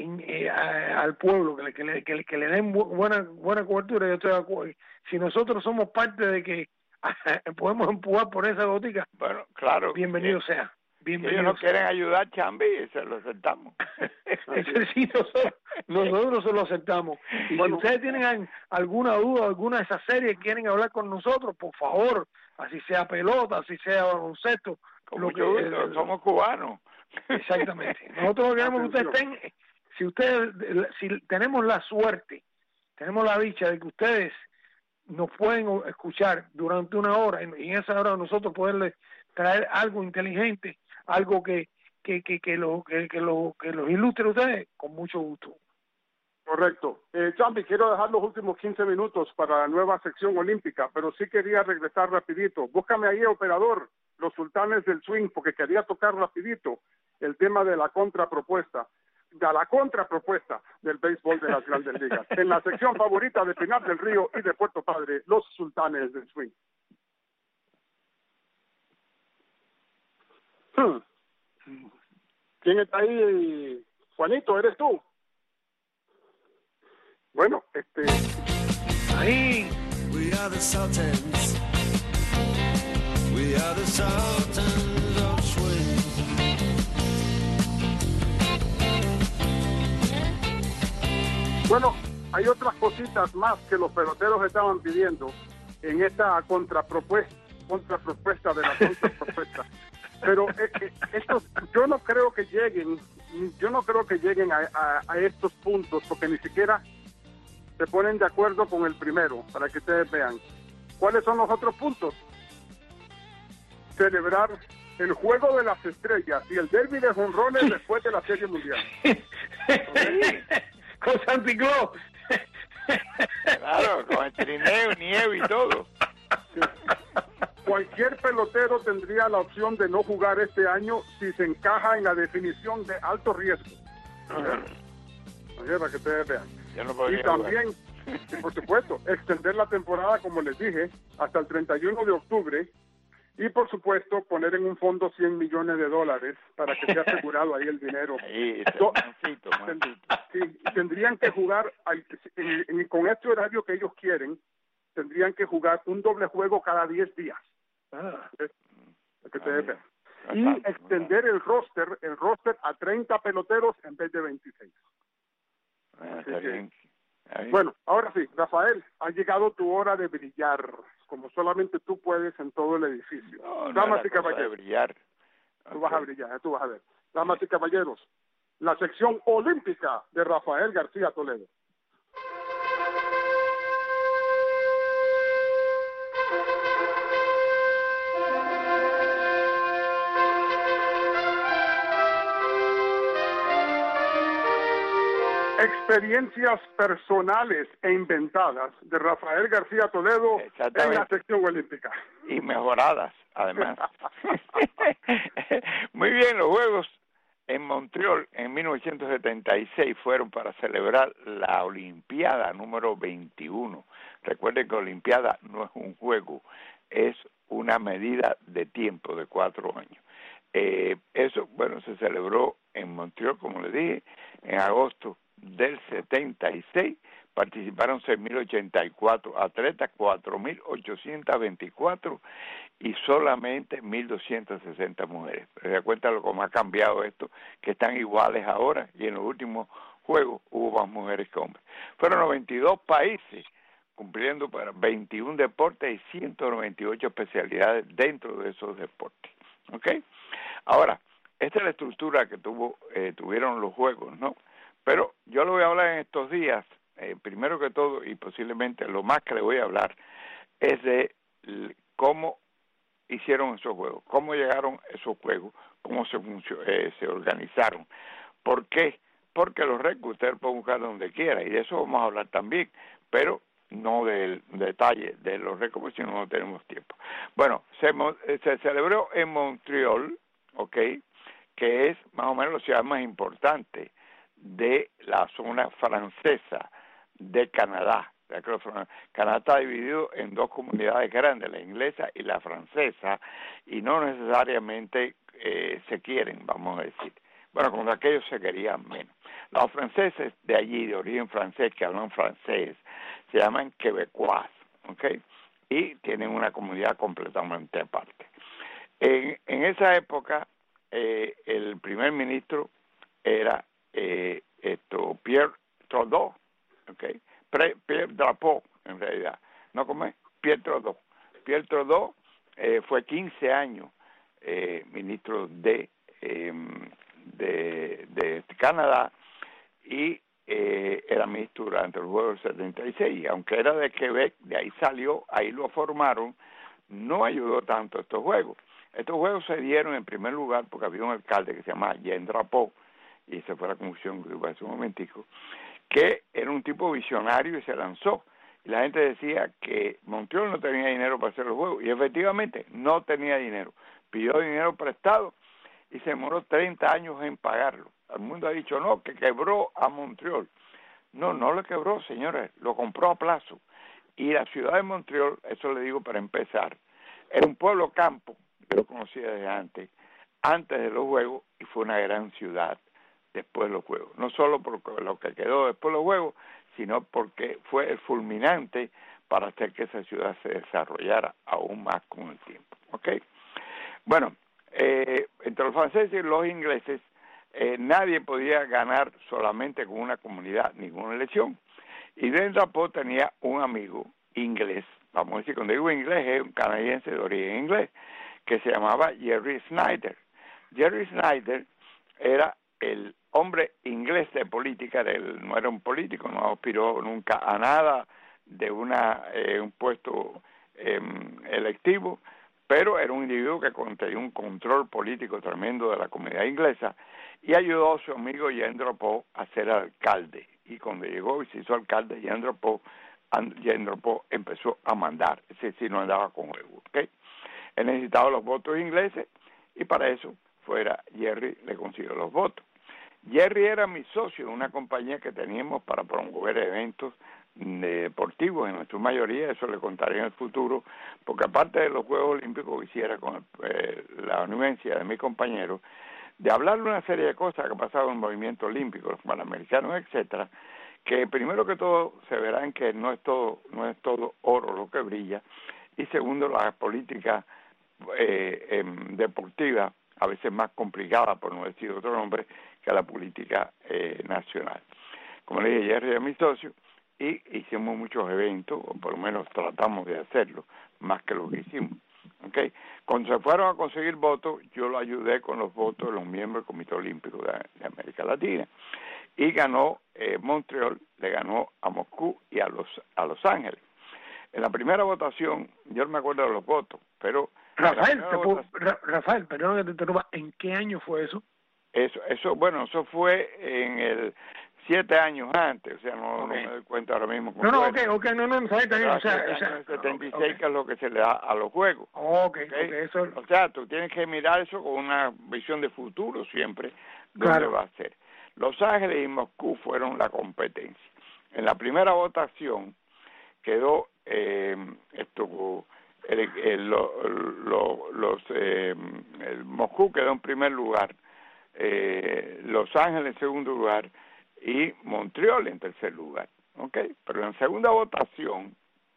al pueblo, que le den buena cobertura, yo estoy de acuerdo. Si nosotros somos parte de que podemos empujar por esa botica, bueno, claro, bienvenido sea. Ellos no quieren ayudar, Chambi, y se lo aceptamos. Sí, nosotros se lo aceptamos. Y si ustedes tienen alguna duda, alguna de esas series, quieren hablar con nosotros, por favor, así sea pelota, así sea baloncesto. Somos cubanos. Exactamente. Nosotros queremos que ustedes estén, si tenemos la suerte, tenemos la dicha de que ustedes nos pueden escuchar durante una hora, y en esa hora nosotros poderles traer algo inteligente, algo que los ilustre ustedes, con mucho gusto. Correcto. Chambi, quiero dejar los últimos 15 minutos para la nueva sección olímpica, pero sí quería regresar rapidito. Búscame ahí, operador, los sultanes del swing, porque quería tocar rapidito el tema de la contrapropuesta del béisbol de las Grandes Ligas. En la sección favorita de Pinar del Río y de Puerto Padre, los sultanes del swing. ¿Quién está ahí? Juanito, ¿eres tú? Bueno, ahí. We are the Sultans. We are the Sultans of Swing. Bueno, hay otras cositas más que los peloteros estaban pidiendo en esta contrapropuesta de la contrapropuesta. Pero yo no creo que lleguen a estos puntos, porque ni siquiera se ponen de acuerdo con el primero, para que ustedes vean. ¿Cuáles son los otros puntos? Celebrar el Juego de las Estrellas y el derbi de jonrones después de la Serie Mundial. Con Santa Claus. Claro, con el trineo, nieve y todo. Sí. Cualquier pelotero tendría la opción de no jugar este año si se encaja en la definición de alto riesgo. Para que ustedes vean. Y también, por supuesto, extender la temporada, como les dije, hasta el 31 de octubre. Y, por supuesto, poner en un fondo $100 millones para que sea asegurado ahí el dinero. Sí, tendrían que jugar, con este horario que ellos quieren, tendrían que jugar un doble juego cada 10 días. Y extender el roster a 30 peloteros en vez de 26. Bueno, ahora sí, Rafael, ha llegado tu hora de brillar, como solamente tú puedes en todo el edificio. Damas y caballeros, brillar. Tú vas a brillar, tú vas a ver. Damas y caballeros, la sección olímpica de Rafael García Toledo. Experiencias personales e inventadas de Rafael García Toledo en la sección olímpica. Y mejoradas, además. Muy bien, los Juegos en Montreal en 1976 fueron para celebrar la Olimpiada número 21. Recuerden que Olimpiada no es un juego, es una medida de tiempo de 4 años. Eso, bueno, se celebró en Montreal, como les dije, en agosto del 76. Participaron 6.084 atletas, 4.824 y solamente 1.260 mujeres. Pero se da cuenta lo como ha cambiado esto, que están iguales ahora, y en los últimos Juegos hubo más mujeres que hombres. Fueron 92 países cumpliendo para 21 deportes y 198 especialidades dentro de esos deportes. ¿Ok? Ahora, esta es la estructura que tuvieron los Juegos, ¿no? Pero yo le voy a hablar en estos días, primero que todo, y posiblemente lo más que le voy a hablar, es de cómo hicieron esos Juegos, cómo llegaron esos Juegos, cómo se organizaron. ¿Por qué? Porque los récords usted puede buscar donde quiera, y de eso vamos a hablar también, pero no del detalle de los récords, si no tenemos tiempo. Bueno, se celebró en Montreal, ¿ok?, que es más o menos la ciudad más importante de la zona francesa de Canadá. Canadá está dividido en 2 comunidades grandes, la inglesa y la francesa, y no necesariamente se quieren, vamos a decir. Bueno, con aquellos se querían menos. Los franceses de allí, de origen francés, que hablan francés, se llaman quebecois, ¿ok? Y tienen una comunidad completamente aparte. En esa época, el primer ministro era Pierre Trudeau, ¿okay? Pierre Drapeau, en realidad. ¿No cómo es? Pierre Trudeau. Pierre Trudeau fue 15 años ministro de Canadá y era ministro durante los Juegos del 76. Aunque era de Quebec, de ahí salió, ahí lo formaron, no ayudó tanto a estos Juegos. Estos Juegos se dieron en primer lugar porque había un alcalde que se llama Jean Drapeau, y esa fue la confusión que tuve hace un momentico, que era un tipo visionario y se lanzó. Y la gente decía que Montreal no tenía dinero para hacer los Juegos, y efectivamente no tenía dinero. Pidió dinero prestado y se demoró 30 años en pagarlo. El mundo ha dicho, no, que quebró a Montreal. No, no lo quebró, señores, lo compró a plazo. Y la ciudad de Montreal, eso le digo para empezar, era un pueblo campo, yo lo conocía desde antes de los Juegos, y fue una gran ciudad después de los Juegos. No solo por lo que quedó después de los Juegos, sino porque fue el fulminante para hacer que esa ciudad se desarrollara aún más con el tiempo. ¿Ok? Bueno, entre los franceses y los ingleses, nadie podía ganar solamente con una comunidad ninguna elección. Y Jean Drapeau tenía un amigo inglés, vamos a decir, cuando digo inglés, es un canadiense de origen inglés, que se llamaba Jerry Snyder. Jerry Snyder era el hombre inglés de política, no era un político, no aspiró nunca a nada de un puesto electivo, pero era un individuo que tenía un control político tremendo de la comunidad inglesa, y ayudó a su amigo Jean Drapeau a ser alcalde. Y cuando llegó y se hizo alcalde, Jean Drapeau empezó a mandar, ese sí no andaba con juego, ¿okay? Él necesitaba los votos ingleses, y para eso Jerry le consiguió los votos. Jerry era mi socio en una compañía que teníamos para promover eventos deportivos, en su mayoría, eso le contaré en el futuro, porque aparte de los Juegos Olímpicos que hiciera con la anuencia de mi compañero, de hablarle una serie de cosas que pasaban en el movimiento olímpico, los panamericanos, etcétera, que primero que todo se verán que no es todo oro lo que brilla, y segundo, la política deportiva, a veces más complicada, por no decir otro nombre, que la política nacional. Como le dije, Jerry es mi socio, y hicimos muchos eventos, o por lo menos tratamos de hacerlo, más que lo que hicimos. ¿Okay? Cuando se fueron a conseguir votos, yo lo ayudé con los votos de los miembros del Comité Olímpico de América Latina. Y ganó Montreal, le ganó a Moscú y a Los Ángeles. En la primera votación, yo no me acuerdo de los votos, pero... Rafael, perdón que te interrumpa, ¿en qué año fue eso? Eso fue en el 7 años antes, o sea, no me doy cuenta ahora mismo. No, está bien, o sea, el 76 que es lo que se le da a los juegos. Eso... O sea, tú tienes que mirar eso con una visión de futuro siempre, dónde va a ser. Los Ángeles y Moscú fueron la competencia. En la primera votación quedó Moscú quedó en primer lugar, Los Ángeles en segundo lugar y Montreal en tercer lugar, ¿okay? Pero en segunda votación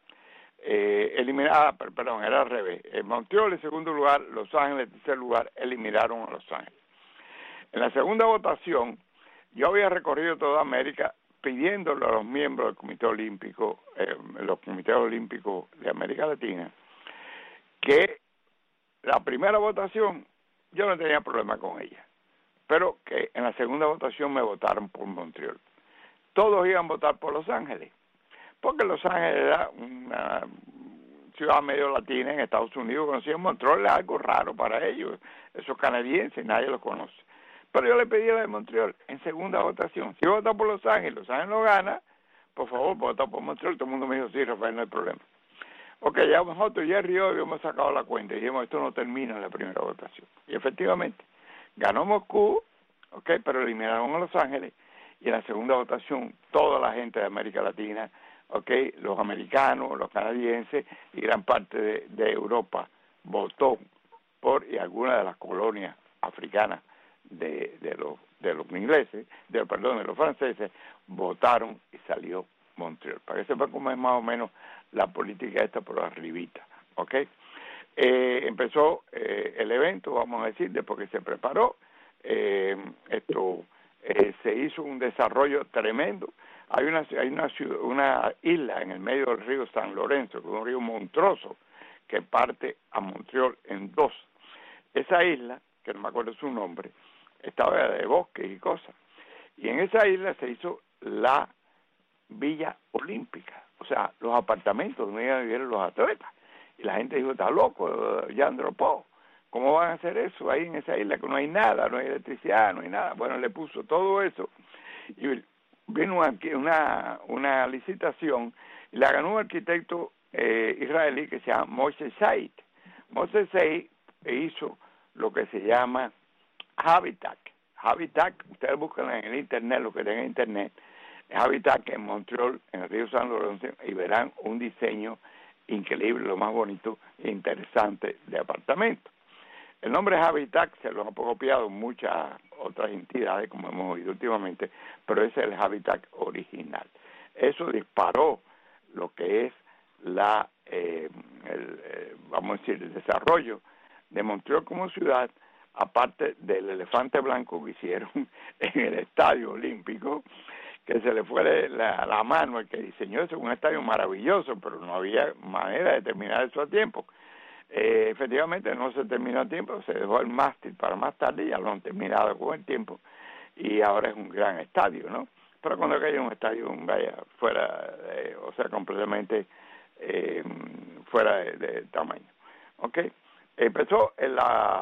era al revés. Montreal en segundo lugar, Los Ángeles en tercer lugar, eliminaron a Los Ángeles. En la segunda votación, yo había recorrido toda América pidiéndole a los miembros del Comité Olímpico, los comités olímpicos de América Latina, que la primera votación yo no tenía problema con ella, pero que en la segunda votación me votaron por Montreal. Todos iban a votar por Los Ángeles, porque Los Ángeles era una ciudad medio latina en Estados Unidos, conocían Montreal, es algo raro para ellos, esos canadienses, nadie los conoce. Pero yo le pedí a la de Montreal en segunda votación. Si vota por Los Ángeles lo gana, por favor, vota por Montreal. Todo el mundo me dijo, sí, Rafael, no hay problema. Ok, ya nosotros, Jerry y yo habíamos sacado la cuenta y dijimos, esto no termina en la primera votación. Y efectivamente, ganó Moscú, ok, pero eliminaron a Los Ángeles. Y en la segunda votación, toda la gente de América Latina, ok, los americanos, los canadienses y gran parte de Europa votó por, y algunas de las colonias africanas de los ingleses, de los franceses, votaron y salió Montreal. Para que sepan cómo es más o menos la política esta por arribita, ¿ok? Empezó el evento, vamos a decir, después que se preparó, se hizo un desarrollo tremendo. Hay una isla en el medio del río San Lorenzo, que es un río monstruoso, que parte a Montreal en dos. Esa isla, que no me acuerdo su nombre, estaba de bosques y cosas. Y en esa isla se hizo la Villa Olímpica, o sea, los apartamentos donde iban a vivir los atletas. Y la gente dijo, está loco, Yandropó, ¿cómo van a hacer eso ahí en esa isla que no hay nada, no hay electricidad, no hay nada? Bueno, le puso todo eso y vino una licitación y la ganó un arquitecto israelí que se llama Moshe Said. Moshe Said hizo lo que se llama Habitat. Habitat, ustedes buscan en el internet, lo que tengan en internet, Habitat en Montreal, en el río San Lorenzo, y verán un diseño increíble, lo más bonito e interesante de apartamento. El nombre Habitat se lo han copiado muchas otras entidades, como hemos oído últimamente, pero ese es el Habitat original. Eso disparó lo que es vamos a decir, el desarrollo de Montreal como ciudad, aparte del elefante blanco que hicieron en el Estadio Olímpico, que se le fue la mano el que diseñó eso, un estadio maravilloso, pero no había manera de terminar eso a tiempo. Efectivamente no se terminó a tiempo, se dejó el mástil para más tarde, ya lo han terminado con el tiempo, y ahora es un gran estadio, ¿no? Pero cuando haya un estadio vaya fuera, o sea, completamente fuera de tamaño, ¿ok? Empezó el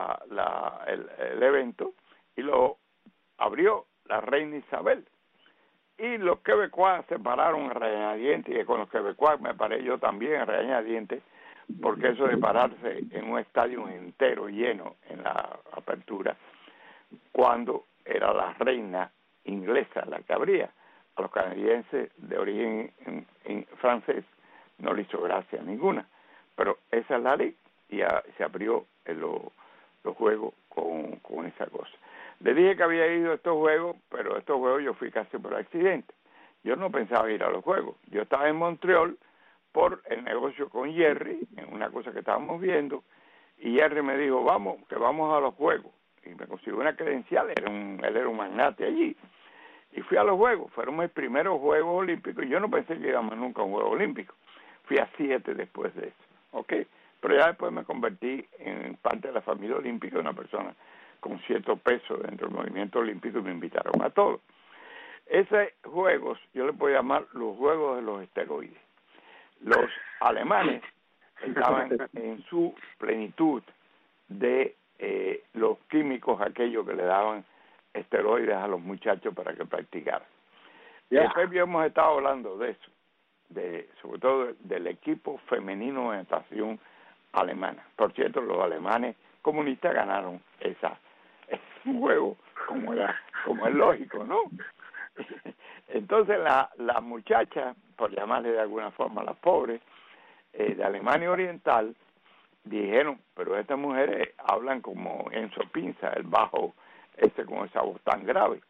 evento y lo abrió la reina Isabel. Y los quebecuas se pararon a regañadientes, y con los quebecuas me paré yo también a regañadientes, porque eso de pararse en un estadio entero lleno en la apertura, cuando era la reina inglesa la que abría, a los canadienses de origen francés no le hizo gracia ninguna. Pero esa es la ley, y ya se abrió los juegos con esa cosa. Le dije que había ido a estos juegos, pero estos juegos yo fui casi por accidente. Yo no pensaba ir a los juegos. Yo estaba en Montreal por el negocio con Jerry, en una cosa que estábamos viendo, y Jerry me dijo, vamos, que vamos a los juegos. Y me consiguió una credencial, él era un magnate allí. Y fui a los juegos, fueron mis primeros Juegos Olímpicos. Yo no pensé que íbamos nunca a un Juego Olímpico. Fui a 7 después de eso, ¿ok? Pero ya después me convertí en parte de la familia olímpica, una persona con cierto peso dentro del movimiento olímpico, y me invitaron a todos. Esos juegos, yo les puedo llamar los juegos de los esteroides. Los alemanes estaban en su plenitud de los químicos aquellos que le daban esteroides a los muchachos para que practicaran. Después hemos estado hablando de eso, sobre todo del equipo femenino de natación alemana. Por cierto, los alemanes comunistas ganaron ese juego, como es lógico, ¿no? Entonces las muchachas, por llamarle de alguna forma las pobres, de Alemania Oriental, dijeron, pero estas mujeres hablan como Enzo Pinza, el bajo con esa voz tan grave.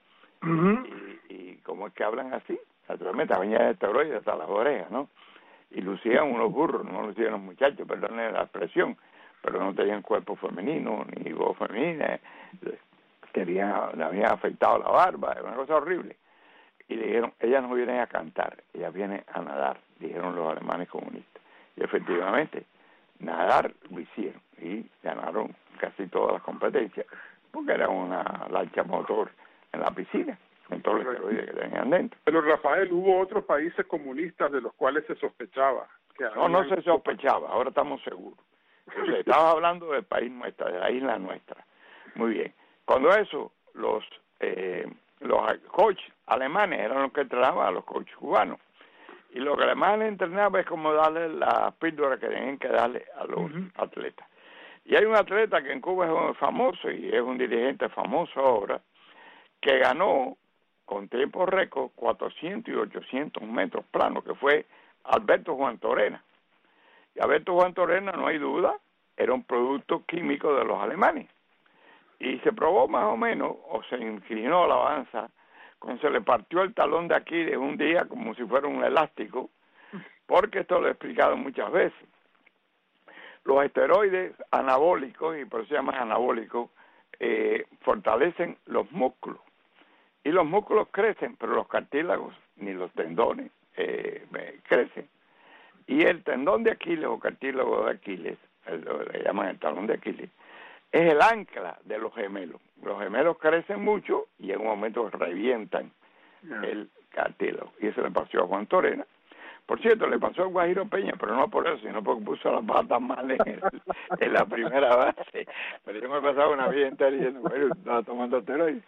Y cómo es que hablan así, naturalmente bañadas de esteroides hasta las orejas, ¿no? Y lucían unos burros, no lucían los muchachos, perdónenme la expresión, pero no tenían cuerpo femenino ni voz femenina, le habían afectado la barba, era una cosa horrible. Y le dijeron, ellas no vienen a cantar, ellas vienen a nadar, dijeron los alemanes comunistas. Y efectivamente, nadar lo hicieron y ganaron casi todas las competencias, porque era una lancha motor en la piscina, con todos los esteroides que tenían dentro. Pero Rafael, hubo otros países comunistas de los cuales se sospechaba. No se sospechaba, ahora estamos seguros. Entonces, estaba hablando del país nuestro, de la isla nuestra. Muy bien. Cuando eso, los coaches alemanes eran los que entrenaban a los coaches cubanos. Y lo que alemanes entrenaban es como darle la píldora que tenían que darle a los atletas. Y hay un atleta que en Cuba es famoso y es un dirigente famoso ahora, que ganó con tiempo récord 400 y 800 metros planos, que fue Alberto Juan Torena. Y Alberto Juan Torena, no hay duda, era un producto químico de los alemanes. Y se probó más o menos, o se inclinó la balanza, cuando se le partió el talón de Aquiles un día como si fuera un elástico, porque esto lo he explicado muchas veces. Los esteroides anabólicos, y por eso se llaman anabólicos, fortalecen los músculos. Y los músculos crecen, pero los cartílagos ni los tendones crecen. Y el tendón de Aquiles o cartílago de Aquiles, le llaman el talón de Aquiles, es el ancla de los gemelos. Los gemelos crecen mucho y en un momento revientan el cartílago. Y eso le pasó a Juan Torena. Por cierto, le pasó a Guajiro Peña, pero no por eso, sino porque puso las patas mal en la primera base. Pero yo me he pasado una vida entera diciendo, bueno, estaba tomando esteroides.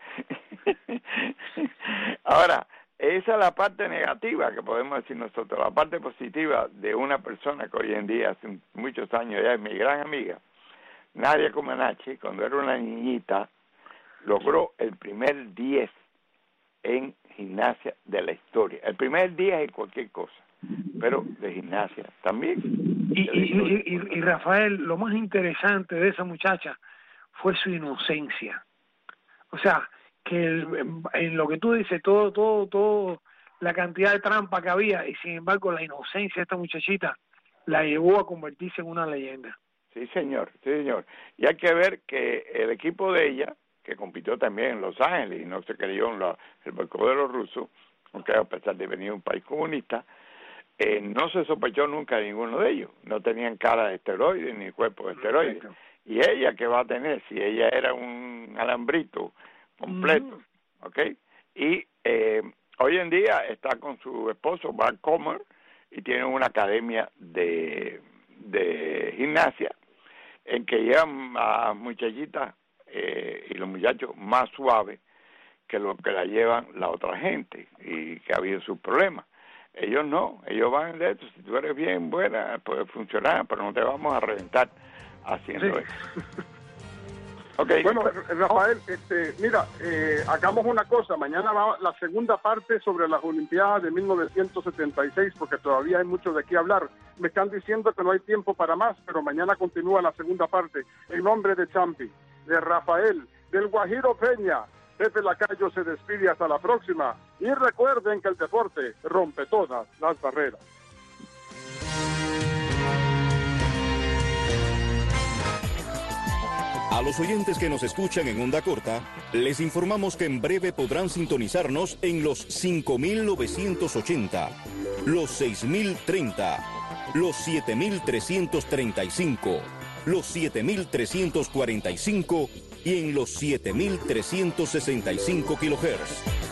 Ahora, esa es la parte negativa que podemos decir nosotros. La parte positiva de una persona que hoy en día, hace muchos años ya es mi gran amiga, Nadia Comaneci, cuando era una niñita, logró el primer 10 en gimnasia de la historia. El primer 10 en cualquier cosa, pero de gimnasia también. Y Rafael, lo más interesante de esa muchacha fue su inocencia. O sea, que en lo que tú dices, todo la cantidad de trampa que había, y sin embargo la inocencia de esta muchachita la llevó a convertirse en una leyenda. Sí, señor, sí, señor. Y hay que ver que el equipo de ella, que compitió también en Los Ángeles y no se creyó en el boicot de los rusos, aunque a pesar de venir de un país comunista, no se sospechó nunca de ninguno de ellos. No tenían cara de esteroides ni cuerpo de esteroides. Perfecto. Y ella, ¿qué va a tener? Si ella era un alambrito completo, ¿ok? Y hoy en día está con su esposo, Mark Comer, y tienen una academia de gimnasia en que llevan a muchachitas y los muchachos más suaves que lo que la llevan la otra gente y que ha habido sus problemas. Ellos no, ellos van de esto. Si tú eres bien buena, puede funcionar, pero no te vamos a reventar haciendo eso. Okay. Bueno, Rafael, mira, hagamos una cosa. Mañana va la segunda parte sobre las Olimpiadas de 1976, porque todavía hay mucho de qué hablar. Me están diciendo que no hay tiempo para más, pero mañana continúa la segunda parte. En nombre de Champi, de Rafael, del Guajiro Peña, Pepe Lacayo se despide hasta la próxima. Y recuerden que el deporte rompe todas las barreras. A los oyentes que nos escuchan en onda corta, les informamos que en breve podrán sintonizarnos en los 5.980, los 6.030, los 7.335, los 7.345 y en los 7.365 kHz.